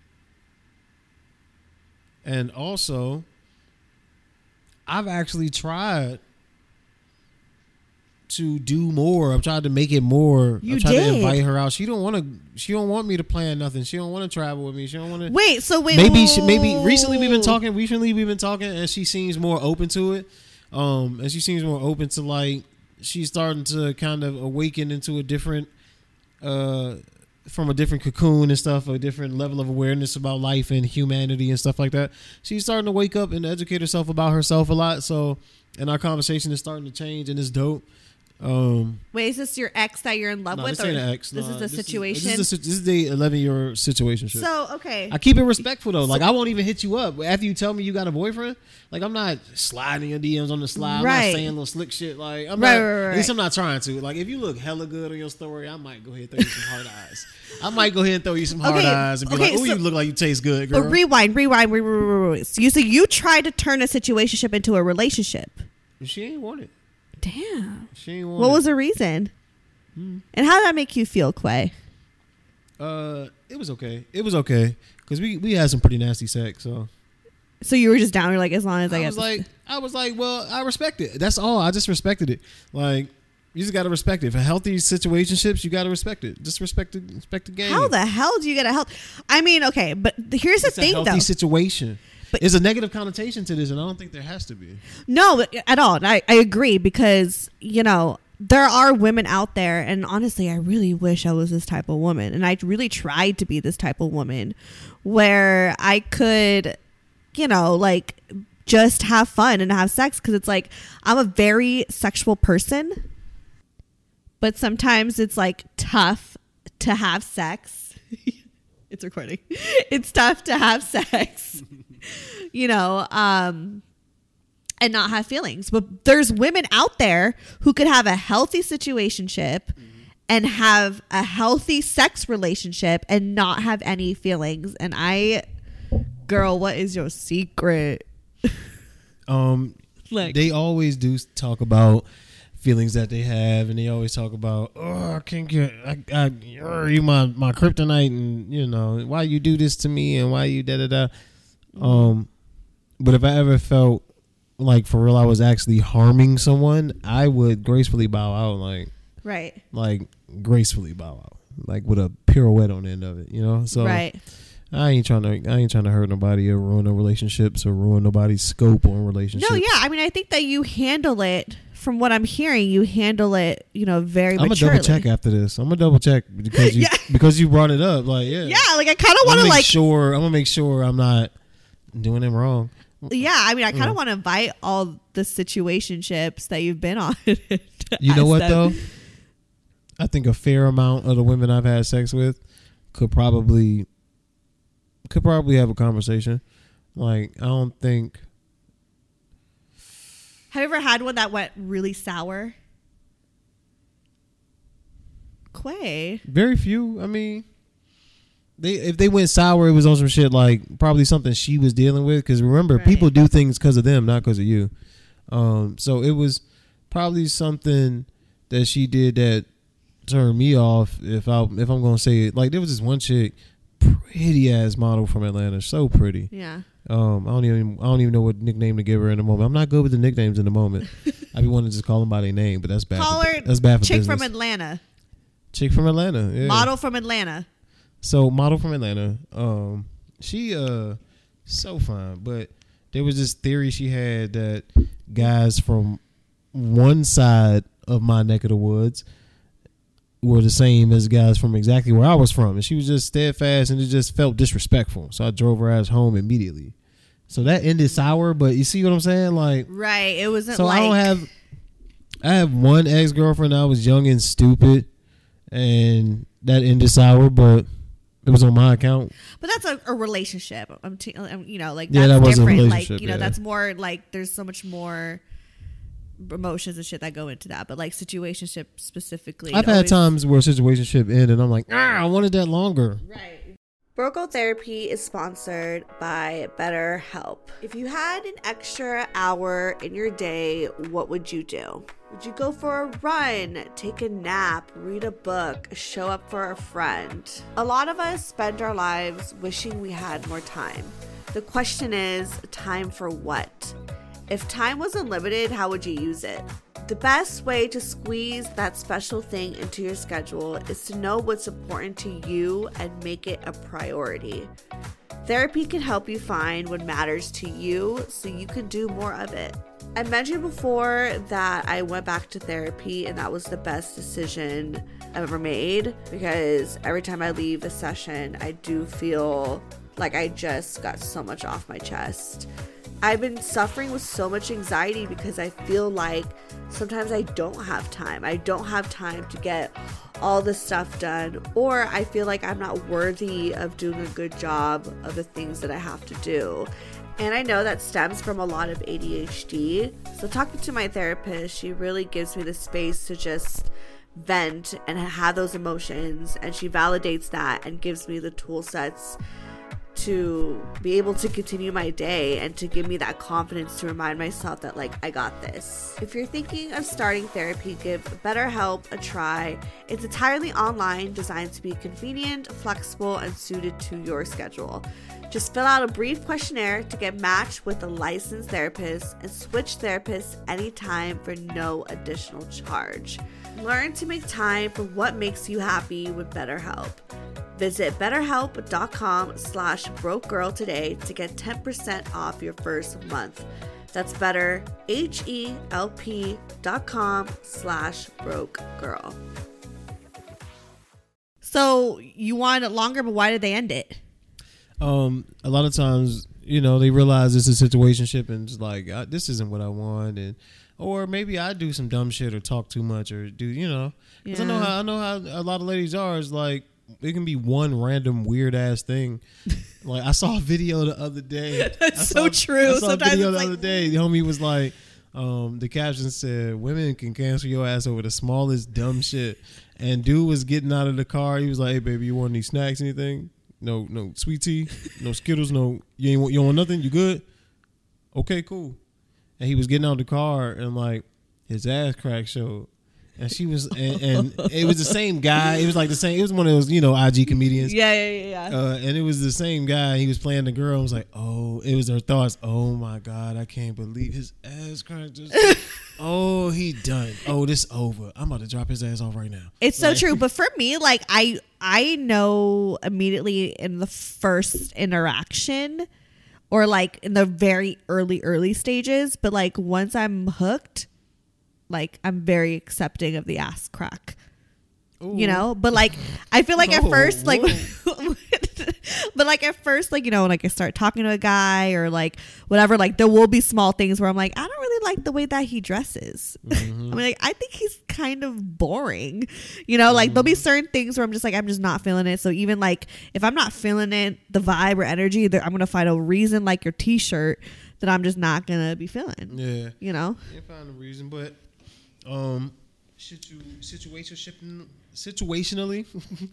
S3: and also, I've actually tried to do more. I've tried to make it more.
S4: You
S3: I've tried
S4: did.
S3: to invite her out. She don't want to. She don't want me to plan nothing. She don't want to travel with me. She don't want to.
S4: Wait. So wait.
S3: Maybe she, maybe recently we've been
S4: whoa.
S3: talking. Recently we've been talking, and she seems more open to it. Um, and she seems more open to like she's starting to kind of awaken into a different, uh, from a different cocoon and stuff, a different level of awareness about life and humanity and stuff like that. She's starting to wake up and educate herself about herself a lot. So, and our conversation is starting to change, and it's dope. Um,
S4: Wait, is this your ex that you're in love
S3: no,
S4: with?
S3: this ain't
S4: or
S3: an ex.
S4: This
S3: No,
S4: is the situation.
S3: This is, a, this is the eleven year situation. Shit.
S4: So okay.
S3: I keep it respectful though. Like I won't even hit you up after you tell me you got a boyfriend. Like I'm not sliding your D Ms on the slide. I'm
S4: Right.
S3: not saying little slick shit. Like I'm
S4: Right,
S3: not.
S4: right, right.
S3: At least I'm not trying to. Like if you look hella good on your story, I might go ahead and throw you some hard eyes. I might go ahead and throw you some hard
S4: Okay,
S3: eyes and be
S4: okay,
S3: like, "Oh,
S4: so-
S3: you look like you taste good,
S4: But
S3: girl."
S4: rewind, rewind, rewind, rewind, rewind. So you so you tried to turn a situationship into a relationship.
S3: She ain't want it.
S4: Damn.
S3: She ain't want
S4: What
S3: it.
S4: was the reason? And how did that make you feel, Quay?
S3: Uh, it was okay. It was okay because we we had some pretty nasty sex. So
S4: So you were just down. You're like, as long as I,
S3: I
S4: get
S3: was
S4: this-
S3: like, I was like, well, I respect it. That's all. I just respected it. Like, you just gotta respect it. For healthy situationships, you gotta respect it. Just respect it. Respect the game.
S4: how the hell do you get a help? I mean, okay, but th- here's the
S3: it's a
S4: thing,
S3: healthy
S4: though.
S3: situation.
S4: But-
S3: There's a negative connotation to this, and I don't think there has to be.
S4: No, at all. And I, I agree because, you know, there are women out there, and honestly, I really wish I was this type of woman. And I really tried to be this type of woman where I could, you know, like just have fun and have sex because it's like I'm a very sexual person, but sometimes it's like tough to have sex. It's recording. It's tough to have sex, you know, um, and not have feelings. But there's women out there who could have a healthy situationship mm-hmm. and have a healthy sex relationship and not have any feelings. And I, girl, what is your secret?
S3: Um,
S4: Like,
S3: they always do talk about feelings that they have, and they always talk about, oh, I can't get, I, I, you my my kryptonite, and you know why you do this to me, and why you da da da. Um, but if I ever felt like for real I was actually harming someone, I would gracefully bow out, like
S4: right,
S3: like gracefully bow out, like with a pirouette on the end of it, you know. So
S4: right.
S3: I ain't trying to I ain't trying to hurt nobody or ruin no relationships or ruin nobody's scope on relationships.
S4: No, yeah. I mean, I think that you handle it. From what I'm hearing, you handle it, you know, very
S3: I'm gonna
S4: maturely.
S3: double check after this. I'm gonna double check because you
S4: Yeah.
S3: because you brought it up. Like, yeah,
S4: Yeah, like I kind of
S3: I'm
S4: want
S3: gonna
S4: to
S3: make
S4: like.
S3: sure. I'm gonna make sure I'm not doing them wrong.
S4: Yeah, I mean, I kind of
S3: Mm.
S4: want to invite all the situationships that you've been on.
S3: You know
S4: Ask
S3: what
S4: them.
S3: though? I think a fair amount of the women I've had sex with could probably could probably have a conversation. Like, I don't think.
S4: Have you ever had one that went really sour? Quay.
S3: Very few. I mean, they if they went sour, it was on some shit like probably something she was dealing with. Because remember,
S4: Right.
S3: people do things because of them, not because of you. Um, so it was probably something that she did that turned me off. If I if I'm gonna say it, like there was this one chick, pretty ass model from Atlanta, so pretty.
S4: Yeah.
S3: Um, I don't even I don't even know what nickname to give her in the moment. I'm not good with the nicknames in the moment. I be wanting to just call them by their name, but that's bad.
S4: Call
S3: for,
S4: her
S3: that's bad for
S4: chick
S3: business.
S4: from Atlanta.
S3: Chick from Atlanta, yeah.
S4: Model from Atlanta.
S3: So model from Atlanta. Um, she uh so fine, but there was this theory she had that guys from one side of my neck of the woods were the same as guys from exactly where I was from, and she was just steadfast, and it just felt disrespectful. So I drove her ass home immediately. So that ended sour, but you see what I'm saying? Like,
S4: Right. It wasn't
S3: so
S4: like.
S3: I don't have. I have one ex girlfriend. I was young and stupid, and that ended sour, but it was on my account.
S4: But that's a, a relationship. I'm, t- I'm, you know, like
S3: Yeah,
S4: that's
S3: that was a
S4: different.
S3: relationship,
S4: Like, you know,
S3: yeah.
S4: that's more like there's so much more emotions and shit that go into that. But like situationship specifically,
S3: I've had
S4: always-
S3: times where a situationship ended, and I'm like, ah, I wanted that longer.
S4: Right.
S2: Broco Therapy is sponsored by BetterHelp. If you had an extra hour in your day, what would you do? Would you go for a run, take a nap, read a book, show up for a friend? A lot of us spend our lives wishing we had more time. The question is, time for what? If time was unlimited, how would you use it? The best way to squeeze that special thing into your schedule is to know what's important to you and make it a priority. Therapy can help you find what matters to you so you can do more of it. I mentioned before that I went back to therapy and that was the best decision I've ever made, because every time I leave a session, I do feel like I just got so much off my chest. I've been suffering with so much anxiety because I feel like sometimes I don't have time. I don't have time to get all the stuff done, or I feel like I'm not worthy of doing a good job of the things that I have to do. And I know that stems from a lot of A D H D. So talking to my therapist, she really gives me the space to just vent and have those emotions, and she validates that and gives me the tool sets to be able to continue my day and to give me that confidence to remind myself that, like, I got this. If you're thinking of starting therapy, give BetterHelp a try. It's entirely online, designed to be convenient, flexible, and suited to your schedule. Just fill out a brief questionnaire to get matched with a licensed therapist and switch therapists anytime for no additional charge. Learn to make time for what makes you happy with BetterHelp. Visit betterhelp.com slash broke girl today to get ten percent off your first month. That's better, H-E-L-P dot com slash broke girl.
S4: So you wanted it longer, but why did they end it?
S3: Um, a lot of times, you know, they realize it's a situationship and it's like, uh, this isn't what I want, and or maybe I do some dumb shit or talk too much or do, you know, because I know
S4: Yeah.
S3: how I know how a lot of ladies are. It's like it can be one random weird ass thing. Like I saw a video the other day.
S4: That's
S3: I
S4: so
S3: saw,
S4: true.
S3: I saw
S4: Sometimes
S3: a video
S4: it's
S3: the
S4: like,
S3: other day. The homie was like, um, the caption said, "Women can cancel your ass over the smallest dumb shit." And dude was getting out of the car. He was like, "Hey baby, you want any snacks? Anything? No, no sweet tea, no Skittles, no. You ain't want, you don't want nothing. You good? Okay, cool." And he was getting out of the car, and like his ass crack showed. And she was, and, and it was the same guy. It was like the same. It was one of those, you know, I G comedians.
S4: yeah, yeah, yeah. yeah.
S3: Uh, and it was the same guy. He was playing the girl. I was like, oh, it was her thoughts. Oh my God, I can't believe his ass cracked. Just, oh, he done. Oh, this over. I'm about to drop his ass off right now.
S4: It's so
S3: Like-
S4: true. But for me, like I I know immediately in the first interaction or like in the very early, early stages. But like once I'm hooked, like I'm very accepting of the ass crack.
S3: Ooh.
S4: You know? But like I feel like at
S3: Oh,
S4: first, like
S3: whoa.
S4: But like at first, like, you know, like I start talking to a guy or like whatever, like there will be small things where I'm like, I don't really like the way that he dresses. Mm-hmm. I mean, like, I think he's kind of boring, you know, like mm-hmm. there'll be certain things where I'm just like, I'm just not feeling it. So even like if I'm not feeling it, the vibe or energy, I'm going to find a reason, like your t-shirt, that I'm just not going to be feeling. Yeah. You know?
S3: You find a reason, but um, situ- situationship, situationally,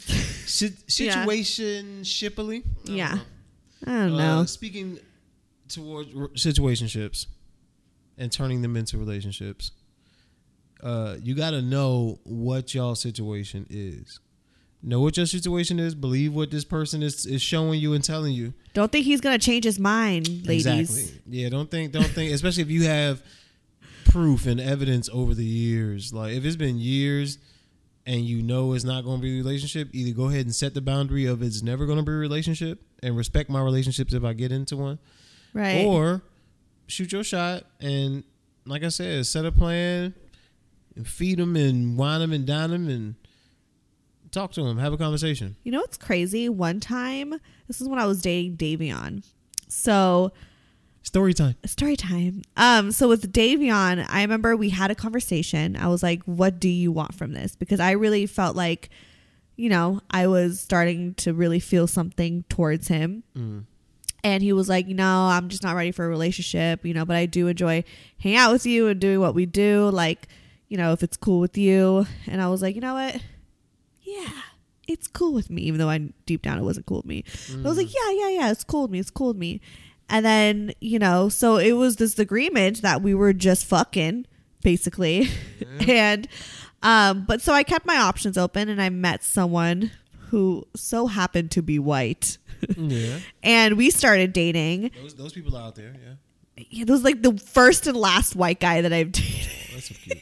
S3: situationshiply.
S4: Yeah.
S3: I
S4: don't
S3: uh,
S4: know.
S3: Speaking towards r- situationships and turning them into relationships, uh, you got to know what y'all situation is. Know what your situation is. Believe what this person is, is showing you and telling you.
S4: Don't think he's gonna change his mind, ladies.
S3: Exactly. Yeah. Don't think. Don't think. Especially if you have proof and evidence over the years. Like if it's been years and you know it's not going to be a relationship, either go ahead and set the boundary of it's never going to be a relationship and respect my relationships if I get into one.
S4: Right.
S3: Or shoot your shot and, like I said, set a plan and feed them and wine them and dine them and talk to him, have a conversation.
S4: You know what's crazy? One time, this is when I was dating Davion. So,
S3: story time.
S4: Story time. Um, so with Davion, I remember we had a conversation. I was like, "What do you want from this?" Because I really felt like, you know, I was starting to really feel something towards him. Mm. And he was like, "You know, I'm just not ready for a relationship. You know, but I do enjoy hanging out with you and doing what we do. Like, you know, if it's cool with you." And I was like, "You know what? Yeah, it's cool with me," even though I deep down it wasn't cool with me. Mm. I was like, yeah, yeah, yeah, it's cool with me. It's cool with me. And then, you know, so it was this agreement that we were just fucking, basically. Yeah. and, um, but so I kept my options open and I met someone who so happened to be white. Yeah. And we started dating.
S3: Those, those people are out there, yeah.
S4: Yeah, that was like the first and last white guy that I've dated.
S3: Oh, that's so cute.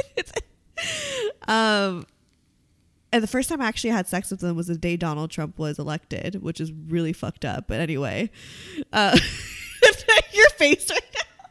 S4: um, And the first time I actually had sex with him was the day Donald Trump was elected, which is really fucked up. But anyway, uh, your face right now.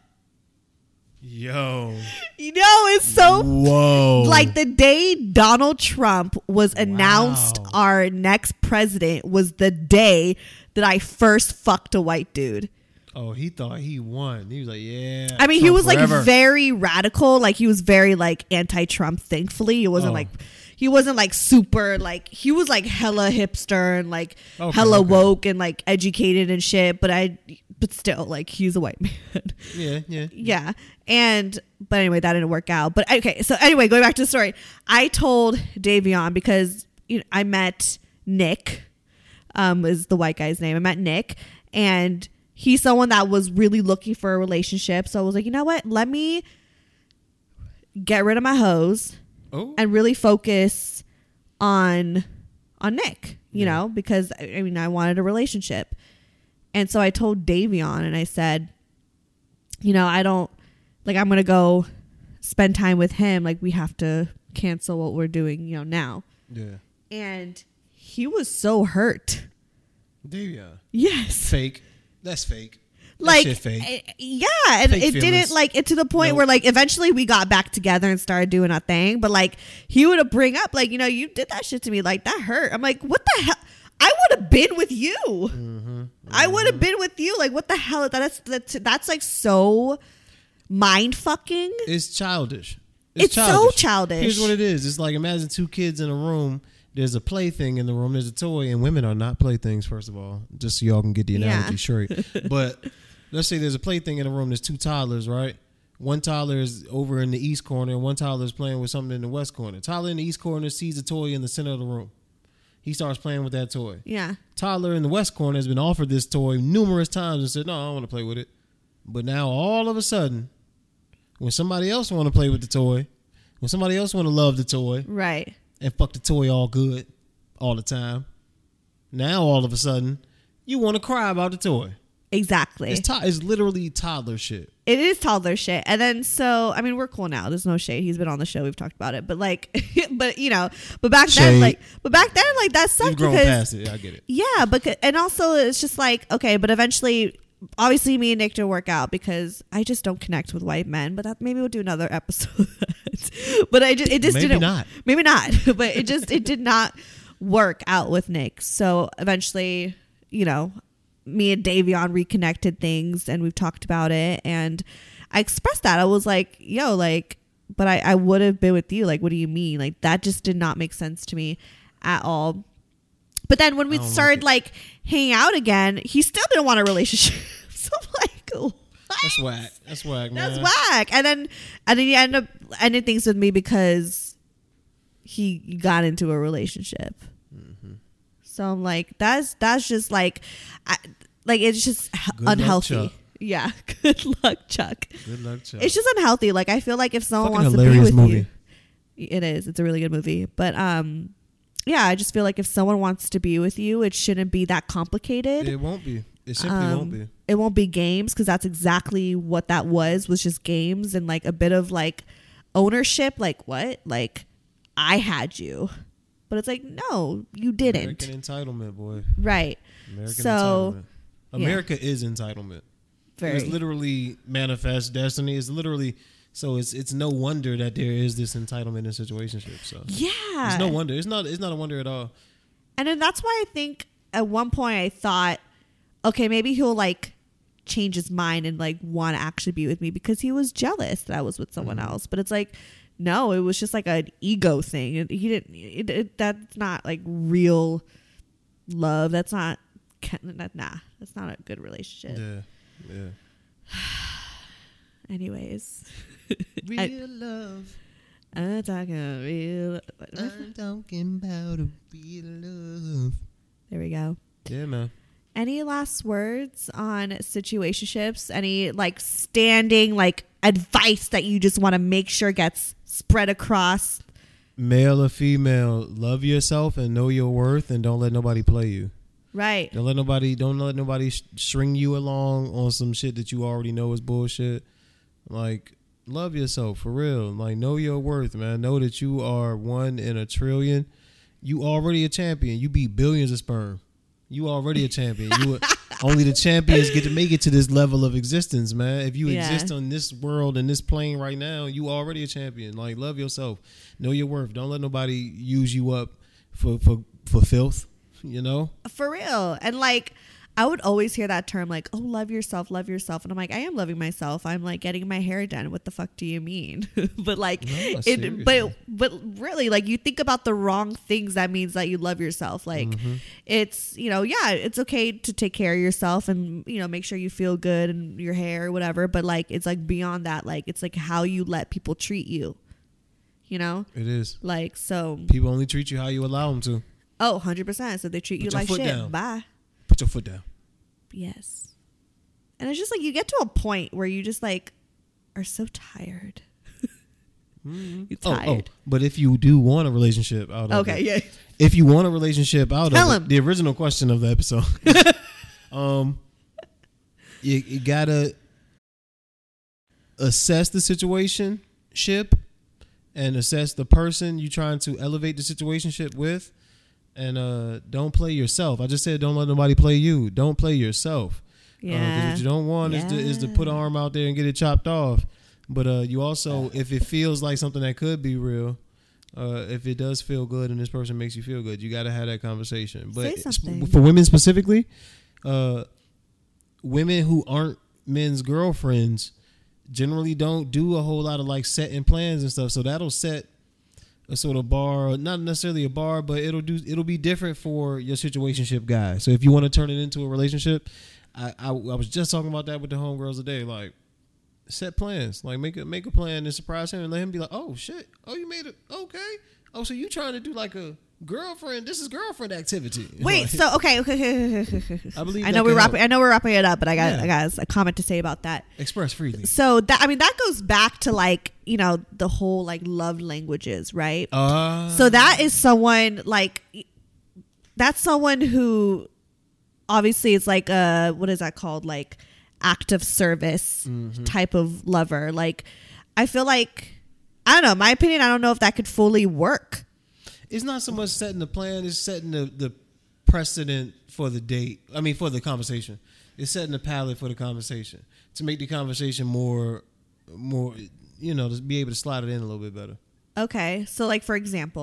S3: Yo.
S4: You know, it's so...
S3: Whoa.
S4: Like the day Donald Trump was announced wow. our next president was the day that I first fucked a white dude.
S3: Oh, he thought he won. He was like, yeah.
S4: I mean,
S3: Trump
S4: he was
S3: forever.
S4: like very radical. Like he was very like anti-Trump, thankfully. It wasn't oh. like... He wasn't like super like he was like hella hipster and like okay, hella okay. woke and like educated and shit. But I, but still like he's a white man.
S3: Yeah, yeah,
S4: yeah. And but anyway, that didn't work out. But okay, so anyway, going back to the story, I told Davion because you know, I met Nick, um, is the white guy's name. I met Nick, and he's someone that was really looking for a relationship. So I was like, you know what? Let me get rid of my hoes. Oh. And really focus on on Nick, you yeah. know, because I mean I wanted a relationship. And so I told Davion and I said, you know, I don't like I'm gonna go spend time with him. Like we have to cancel what we're doing, you know, now.
S3: Yeah.
S4: And he was so hurt.
S3: Davion.
S4: Yes.
S3: Fake. That's fake. That
S4: like
S3: shit fake.
S4: Yeah, and
S3: fake
S4: it
S3: feelings.
S4: didn't like it to the point
S3: nope.
S4: where like eventually we got back together and started doing our thing, but like he would have bring up like, you know, you did that shit to me, like that hurt. I'm like, what the hell? I would have been with you. Mm-hmm, mm-hmm. I would have been with you. Like what the hell? That's that's that's like so mind fucking.
S3: It's childish. It's,
S4: it's
S3: childish.
S4: so childish.
S3: Here's what it is. It's like imagine two kids in a room. There's a plaything in the room. There's a toy, and women are not playthings. First of all, just so y'all can get the analogy yeah. straight. But let's say there's a plaything in the room. There's two toddlers, right? One toddler is over in the east corner, and one toddler is playing with something in the west corner. Toddler in the east corner sees a toy in the center of the room. He starts playing with that toy.
S4: Yeah.
S3: Toddler in the west corner has been offered this toy numerous times and said, "No, I don't want to play with it." But now all of a sudden, when somebody else want to play with the toy, when somebody else want to love the toy,
S4: right,
S3: and fuck the toy all good all the time, now all of a sudden you want to cry about the toy.
S4: Exactly.
S3: It's, to- it's literally toddler shit.
S4: It is toddler shit. And then so I mean we're cool now. There's no shade. He's been on the show. We've talked about it. But like but you know, but back shade. then like but back then like that sucked.
S3: You've grown
S4: because,
S3: past it. I get it.
S4: Yeah, but and also it's just like okay, but eventually obviously me and Nick didn't work out because I just don't connect with white men. But that maybe we'll do another episode. But I just it just
S3: maybe
S4: didn't
S3: not.
S4: Maybe not. But it just it did not work out with Nick. So eventually you know, me and Davion reconnected things and we've talked about it. And I expressed that. I was like, yo, like, but I, I would have been with you. Like, what do you mean? Like, that just did not make sense to me at all. But then when we started like, like hanging out again, he still didn't want a relationship. So I'm like, what?
S3: That's whack. That's whack, man.
S4: That's whack. And then and then he ended up ending things with me because he got into a relationship. Mm-hmm. So I'm like, that's that's just like, I, like it's just
S3: Good
S4: unhealthy.
S3: luck,
S4: yeah. Good luck, Chuck.
S3: Good luck, Chuck.
S4: It's just unhealthy. Like I feel like if someone
S3: Fucking
S4: wants to be
S3: hilarious
S4: with
S3: movie.
S4: you, it is. It's a really good movie. But um, yeah, I just feel like if someone wants to be with you, it shouldn't be that complicated.
S3: It won't be. It simply
S4: Um,
S3: won't be.
S4: It won't be games, because that's exactly what that was, was just games and like a bit of like ownership. Like what? Like I had you. But it's like, no, you didn't.
S3: American entitlement, boy.
S4: Right.
S3: American
S4: So,
S3: entitlement.
S4: yeah.
S3: America is entitlement.
S4: Very.
S3: It's literally manifest destiny. It's literally so it's it's no wonder that there is this entitlement in situationship. So
S4: Yeah.
S3: it's no wonder. It's not it's not a wonder at all.
S4: And then that's why I think at one point I thought, okay, maybe he'll like change his mind and like want to actually be with me, because he was jealous that I was with someone
S3: Mm-hmm.
S4: else. But it's like, no, it was just like an ego thing. And he didn't, it, it, that's not like real love. That's not, nah, that's not a good relationship.
S3: Yeah. Yeah.
S4: Anyways.
S3: Real
S4: I-
S3: love.
S4: I'm talking real.
S3: I'm talking about a real love.
S4: There we go.
S3: Yeah, man.
S4: Any last words on situationships? Any like standing like advice that you just want to make sure gets spread across?
S3: Male or female, love yourself and know your worth, and don't let nobody play you.
S4: Right.
S3: Don't let nobody don't let nobody sh- string you along on some shit that you already know is bullshit. Like, love yourself for real. Like, know your worth, man. Know that you are one in a trillion. You already a champion. You beat billions of sperm. You already a champion. You only the champions get to make it to this level of existence, man. If you
S4: Yeah.
S3: exist on this world and this plane right now, you already a champion. Like, love yourself. Know your worth. Don't let nobody use you up for for, for filth, you know?
S4: For real. And like, I would always hear that term like, oh, love yourself, love yourself. And I'm like, I am loving myself. I'm like getting my hair done. What the fuck do you mean? But like,
S3: No,
S4: it,
S3: seriously.
S4: but, but really, like you think about the wrong things, that means that you love yourself. Like
S3: Mm-hmm.
S4: it's, you know, yeah, it's okay to take care of yourself and, you know, make sure you feel good and your hair or whatever. But like, it's like beyond that, like, it's like how you let people treat you, you know?
S3: It is.
S4: Like, so,
S3: People only treat you how you allow them to.
S4: oh, one hundred percent. So they treat
S3: Put
S4: you
S3: your
S4: like
S3: foot
S4: shit.
S3: down.
S4: Bye.
S3: Put your foot down.
S4: Yes. And it's just like you get to a point where you just like are so tired.
S3: Mm-hmm.
S4: You're
S3: Oh, oh,
S4: tired.
S3: but if you do want a relationship out of
S4: Okay,
S3: it,
S4: yeah.
S3: if you want a relationship out
S4: Tell
S3: of
S4: him.
S3: it, the original question of the episode, um, you, you gotta assess the situation ship and assess the person you trying to elevate the situationship with, and uh, don't play yourself. I just said don't let nobody play you. Don't play yourself. Uh, 'cause
S4: Yeah.
S3: what you don't want is, to, is to put an arm out there and get it chopped off. But uh, you also, if it feels like something that could be real, uh, if it does feel good and this person makes you feel good, you got to have that conversation. But
S4: Say something.
S3: sp- for women specifically, uh, women who aren't men's girlfriends generally don't do a whole lot of like setting plans and stuff. So that'll set a sort of bar, not necessarily a bar, but it'll do it'll be different for your situationship guy. So if you want to turn it into a relationship, I, I I was just talking about that with the homegirls today. Like, set plans, like make a make a plan and surprise him and let him be like, oh shit, oh you made it, okay, oh so you trying to do like a girlfriend? This is girlfriend activity.
S4: Wait,
S3: Like,
S4: so okay, okay, okay, okay, okay, okay.
S3: I believe
S4: I
S3: that
S4: know we're
S3: can
S4: wrapping.
S3: help.
S4: I know we're wrapping it up, but I got,
S3: Yeah.
S4: I got a comment to say about that.
S3: express freely.
S4: So that, I mean, that goes back to like, you know, the whole like love languages, right?
S3: Uh,
S4: So that is someone like, that's someone who obviously is like a, what is that called? Like act of service type of lover. Like, I feel like, I don't know, my opinion, I don't know if that could fully work.
S3: it's not so much setting the plan; it's setting the, the precedent for the date. I mean, for the conversation. It's setting the palette for the conversation to make the conversation more, more, you know, to be able to slide it in a little bit better.
S4: Okay. So like, for example,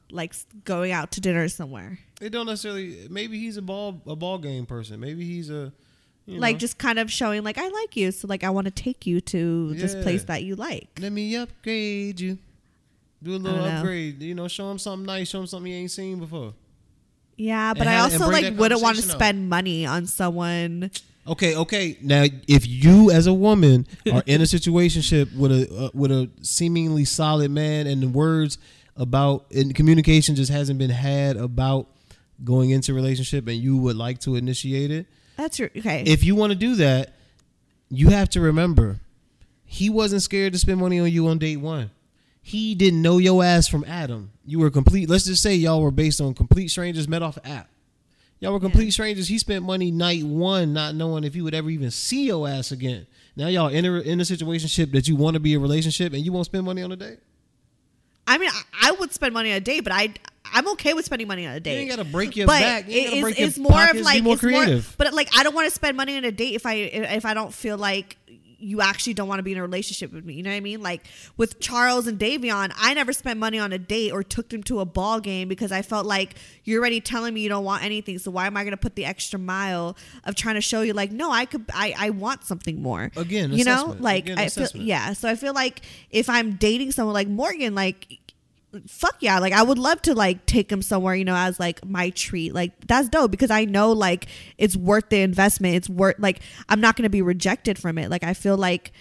S4: like going out to dinner somewhere.
S3: It don't necessarily. Maybe he's a ball a ball game person. Maybe he's a you
S4: Like
S3: know,
S4: just kind of showing like I like you, so like I want to take you to this
S3: Yeah.
S4: place that you like.
S3: let me upgrade you. Do a little
S4: don't know.
S3: upgrade. You know, show him something nice. Show him something you ain't seen before.
S4: Yeah, but
S3: And
S4: I
S3: have- and
S4: also
S3: bring
S4: like
S3: that
S4: wouldn't want to
S3: conversation up.
S4: spend money on someone.
S3: Okay, okay. Now, if you as a woman are in a situationship with a uh, with a seemingly solid man, and the words about and communication just hasn't been had about going into a relationship, and you would like to initiate it,
S4: That's your okay.
S3: if you want to do that, you have to remember he wasn't scared to spend money on you on date one. He didn't know your ass from Adam. You were complete. Let's just say y'all were based on complete strangers met off an app. Y'all were complete
S4: Yeah.
S3: strangers. He spent money night one, not knowing if he would ever even see your ass again. Now y'all in a, in a situationship that you want to be a relationship, and you won't spend money on a date.
S4: I mean, I, I would spend money on a date, but I I'm okay with spending money on a
S3: You
S4: date.
S3: ain't gotta break your
S4: but
S3: back. You ain't
S4: it
S3: gotta
S4: is,
S3: break your
S4: it's more
S3: pockets.
S4: of like
S3: Be more
S4: it's
S3: creative.
S4: more, but like I don't want to spend money on a date if I if I don't feel like you actually don't want to be in a relationship with me. You know what I mean? Like with Charles and Davion, I never spent money on a date or took them to a ball game because I felt like you're already telling me you don't want anything. So why am I going to put the extra mile of trying to show you like, no, I could, I, I want something more.
S3: Again,
S4: you know,
S3: assessment.
S4: like
S3: Again,
S4: I feel,
S3: assessment.
S4: yeah. So I feel like if I'm dating someone like Morgan, like, fuck yeah, like I would love to like take him somewhere, you know, as like my treat. Like that's dope because I know like it's worth the investment. It's worth like I'm not going to be rejected from it. Like I feel like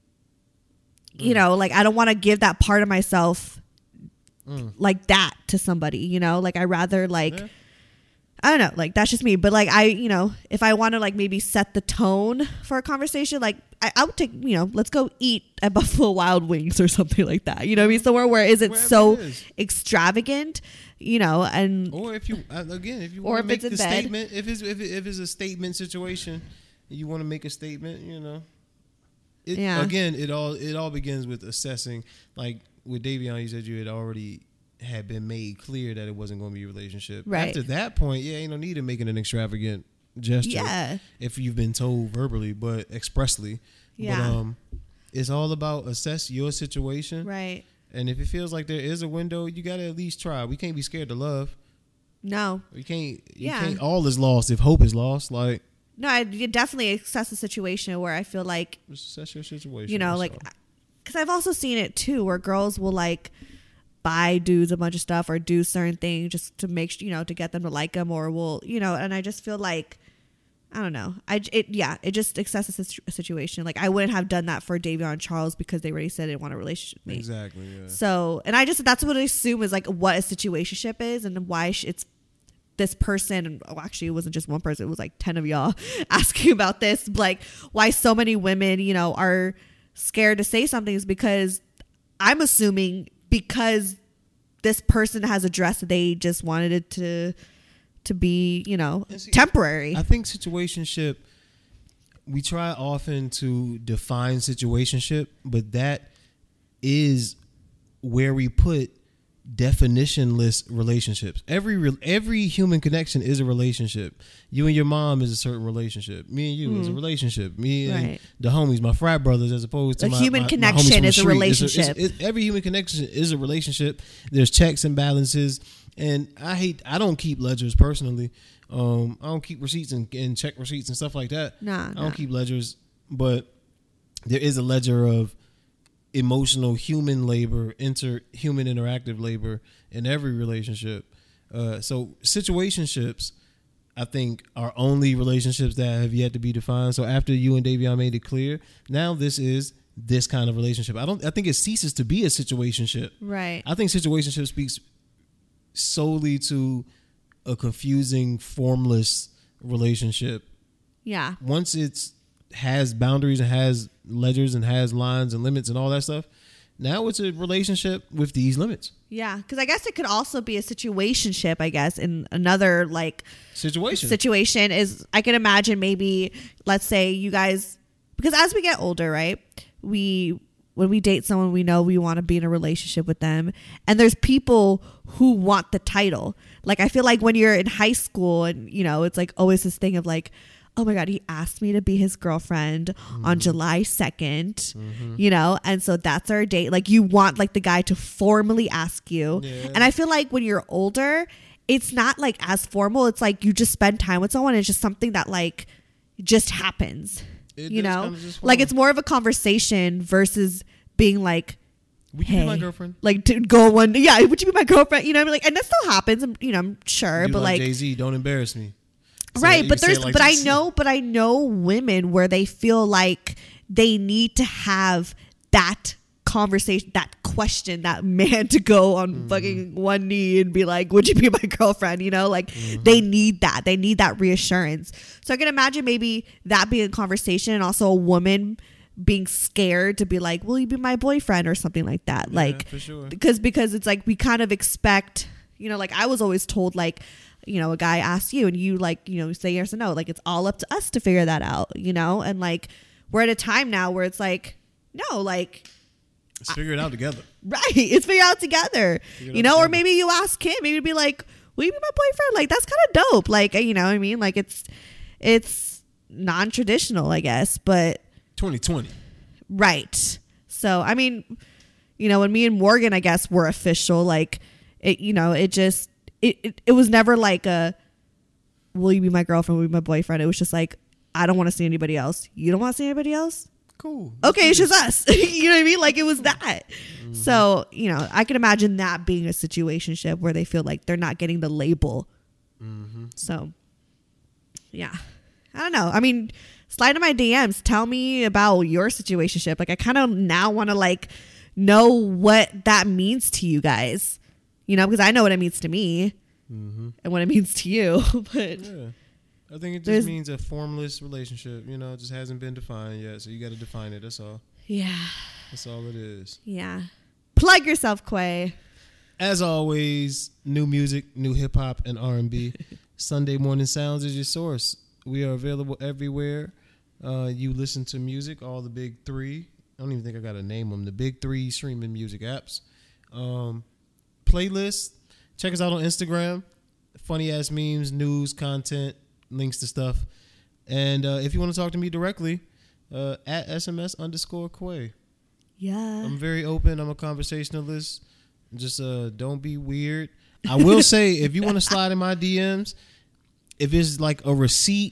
S4: you know, like I don't want to give that part of myself
S3: Mm.
S4: like that to somebody, you know? Like I rather like
S3: Yeah.
S4: I don't know, like that's just me. But like I, you know, if I want to like maybe set the tone for a conversation, like I, I would take, you know, let's go eat at Buffalo Wild Wings or something like that. You know what I mean? Somewhere where isn't
S3: Wherever
S4: so
S3: it is.
S4: extravagant, you know, and
S3: Or if you uh, again, if you
S4: Or
S3: want
S4: if
S3: to make
S4: it's in
S3: the
S4: bed.
S3: statement, if it's if, it, if it's a statement situation, you want to make a statement, you know. It,
S4: Yeah.
S3: Again, it all it all begins with assessing. Like with Davion, you said you had already had been made clear that it wasn't going to be a relationship.
S4: Right.
S3: After that point, yeah, ain't no need in making an extravagant gesture.
S4: yeah,
S3: If you've been told verbally, but expressly.
S4: Yeah.
S3: But um, it's all about assess your situation.
S4: right.
S3: And if it feels like there is a window, you got to at least try. We can't be scared to love.
S4: No,
S3: You can't. You
S4: Yeah.
S3: can't. All is lost if hope is lost. Like
S4: no, I you definitely assess a situation where I feel like
S3: just assess your situation.
S4: you know,
S3: that's
S4: like,
S3: all.
S4: because I've also seen it too, where girls will like buy dudes a bunch of stuff or do certain things just to make sh- you know to get them to like them, or will you know, and I just feel like I don't know, I j- it yeah, it just assesses a situ- a situation. Like I wouldn't have done that for Davion and Charles because they already said they didn't want a relationship with me.
S3: exactly. Yeah.
S4: So, and I just that's what I assume is like what a situationship is and why sh- it's this person. And oh, actually, it wasn't just one person; it was like ten of y'all asking about this. Like, why so many women, you know, are scared to say something is because I'm assuming because this person has addressed that they just wanted it to to be, you know,
S3: And see,
S4: temporary.
S3: I think situationship. We try often to define situationship, but that is where we put definitionless relationships. Every re- every human connection is a relationship. You and your mom is a certain relationship. Me and you is a relationship. Me and
S4: Right.
S3: the homies, my frat brothers, as opposed to
S4: A
S3: my,
S4: human
S3: my- my
S4: connection
S3: homies from the
S4: is a
S3: street. It's
S4: relationship.
S3: it's- it- every human connection is a relationship. There's checks and balances, and I hate. I don't keep ledgers personally. Um, I don't keep receipts and, and check receipts and stuff like that.
S4: Nah,
S3: I don't
S4: nah.
S3: keep ledgers, but there is a ledger of emotional human labor, inter human interactive labor in every relationship. Uh, so situationships, I think, are only relationships that have yet to be defined. So after you and Davion made it clear, now this is this kind of relationship. I don't. I think it ceases to be a situationship.
S4: right.
S3: I think situationship speaks solely to a confusing, formless relationship.
S4: Yeah.
S3: Once it's has boundaries and has ledgers and has lines and limits and all that stuff, now it's a relationship with these limits.
S4: Yeah. Because I guess it could also be a situationship, I guess, in another like
S3: Situation.
S4: situation is I can imagine maybe let's say you guys because as we get older, right? We when we date someone we know we want to be in a relationship with them, and there's people who want the title. Like I feel like when you're in high school and you know it's like always this thing of like, oh my God, he asked me to be his girlfriend mm-hmm. on July second, mm-hmm. you know? And so that's our date. Like you want like the guy to formally ask you. Yeah. And I feel like when you're older, it's not like as formal. It's like you just spend time with someone. It's just something that like just happens, it you know? Like it's more of a conversation versus being like,
S3: would you hey, be my girlfriend?
S4: Like to go one, yeah. Would you be my girlfriend? You know, what I mean, like, and that still happens. I'm, you know, I'm sure,
S3: you
S4: but like
S3: Jay-Z, don't embarrass me.
S4: So right, but there's, like but this. I know, but I know women where they feel like they need to have that conversation, that question, that man to go on mm-hmm. fucking one knee and be like, "Would you be my girlfriend?" You know, like mm-hmm. they need that. They need that reassurance. So I can imagine maybe that being a conversation, and also a woman being scared to be like, will you be my boyfriend or something like that? Yeah, like, for sure. because, because it's like, we kind of expect, you know, like I was always told like, you know, a guy asks you and you like, you know, say yes or no, like it's all up to us to figure that out, you know? And like, we're at a time now where it's like, no, like,
S3: let's figure it out together.
S4: Right. It's figure out together, figure you know, together. Or maybe you ask him, maybe be like, will you be my boyfriend? Like, that's kind of dope. Like, you know what I mean? Like it's, it's non-traditional, I guess, but
S3: twenty twenty.
S4: Right. So, I mean, you know, when me and Morgan, I guess, were official, like, it, you know, it just, it, it, it was never like a, will you be my girlfriend, will you be my boyfriend? It was just like, I don't want to see anybody else. You don't want to see anybody else?
S3: Cool.
S4: Okay, it's just us. You know what I mean? Like, it was that. Mm-hmm. So, you know, I can imagine that being a situationship where they feel like they're not getting the label. Mm-hmm. So, yeah. I don't know. I mean, slide in my D Ms. Tell me about your situationship. Like, I kind of now want to like know what that means to you guys. You know, because I know what it means to me mm-hmm. and what it means to you. But
S3: yeah, I think it just means a formless relationship. You know, it just hasn't been defined yet, so you got to define it. That's all.
S4: Yeah,
S3: that's all it is.
S4: Yeah. Plug yourself, Quay.
S3: As always, new music, new hip hop and R and B. Sunday Morning Sounds is your source. We are available everywhere. Uh, you listen to music, all the big three. I don't even think I got to name them. The big three streaming music apps. Um, playlist. Check us out on Instagram. Funny ass memes, news, content, links to stuff. And uh, if you want to talk to me directly, uh, at S M S underscore Quay.
S4: Yeah.
S3: I'm very open. I'm a conversationalist. Just uh, don't be weird. I will say, if you want to slide in my D Ms, if it's like a receipt,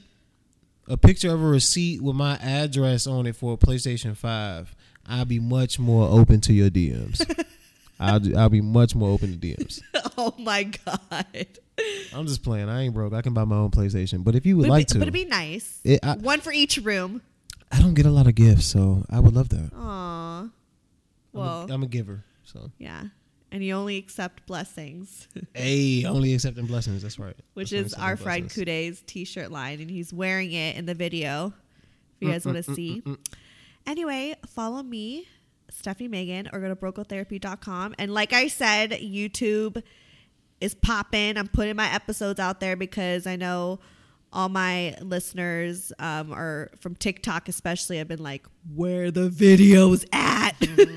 S3: a picture of a receipt with my address on it for a PlayStation five, I'll be much more open to your D Ms. I'll do, I'll be much more open to D Ms.
S4: Oh my God.
S3: I'm just playing. I ain't broke. I can buy my own PlayStation. But if you would
S4: but
S3: like
S4: be,
S3: to,
S4: but it'd be nice.
S3: It, I,
S4: One for each room.
S3: I don't get a lot of gifts, so I would love that.
S4: Aw. Well,
S3: I'm a, I'm a giver, so
S4: yeah. And you only accept blessings.
S3: Hey, only accepting blessings. That's right.
S4: Which
S3: That's
S4: is our friend Kuday's t-shirt line, and he's wearing it in the video. If you guys mm, want to mm, see. Mm, mm. Anyway, follow me, Stephanie Megan, or go to brocotherapy dot com. And like I said, YouTube is popping. I'm putting my episodes out there because I know all my listeners um, are from TikTok, especially. I've been like, where are the videos at?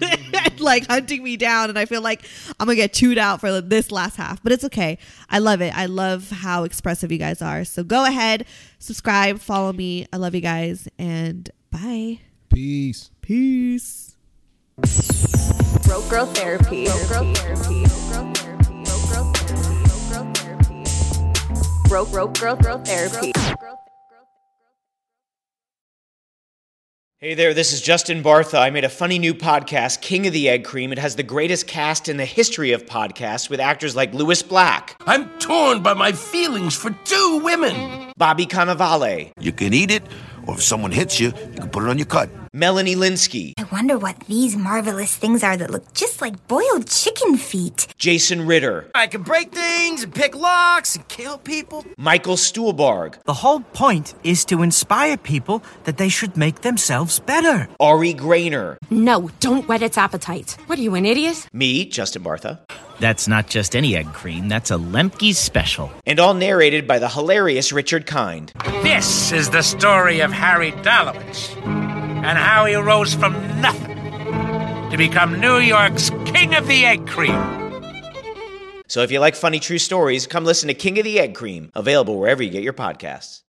S4: Like hunting me down, and I feel like I'm gonna get chewed out for this last half, but it's okay. I love it. I love how expressive you guys are. So go ahead, subscribe, follow me. I love you guys, and bye.
S3: Peace.
S4: Peace.
S2: Broke Girl Therapy. Broke Girl Therapy. Broke Broke Girl Girl Therapy.
S5: Hey there, this is Justin Bartha. I made a funny new podcast, King of the Egg Cream. It has the greatest cast in the history of podcasts with actors like Louis Black.
S6: I'm torn by my feelings for two women.
S5: Bobby Cannavale.
S7: You can eat it, or if someone hits you, you can put it on your cut.
S5: Melanie Linsky.
S8: I wonder what these marvelous things are that look just like boiled chicken feet.
S5: Jason Ritter.
S9: I can break things and pick locks and kill people.
S5: Michael Stuhlbarg.
S10: The whole point is to inspire people that they should make themselves better.
S5: Ari Grainer.
S11: No, don't whet its appetite. What are you, an idiot?
S5: Me, Justin Bartha.
S12: That's not just any egg cream, that's a Lemke's special.
S5: And all narrated by the hilarious Richard Kind.
S6: This is the story of Harry Dalowitz and how he rose from nothing to become New York's King of the Egg Cream.
S5: So if you like funny true stories, come listen to King of the Egg Cream, available wherever you get your podcasts.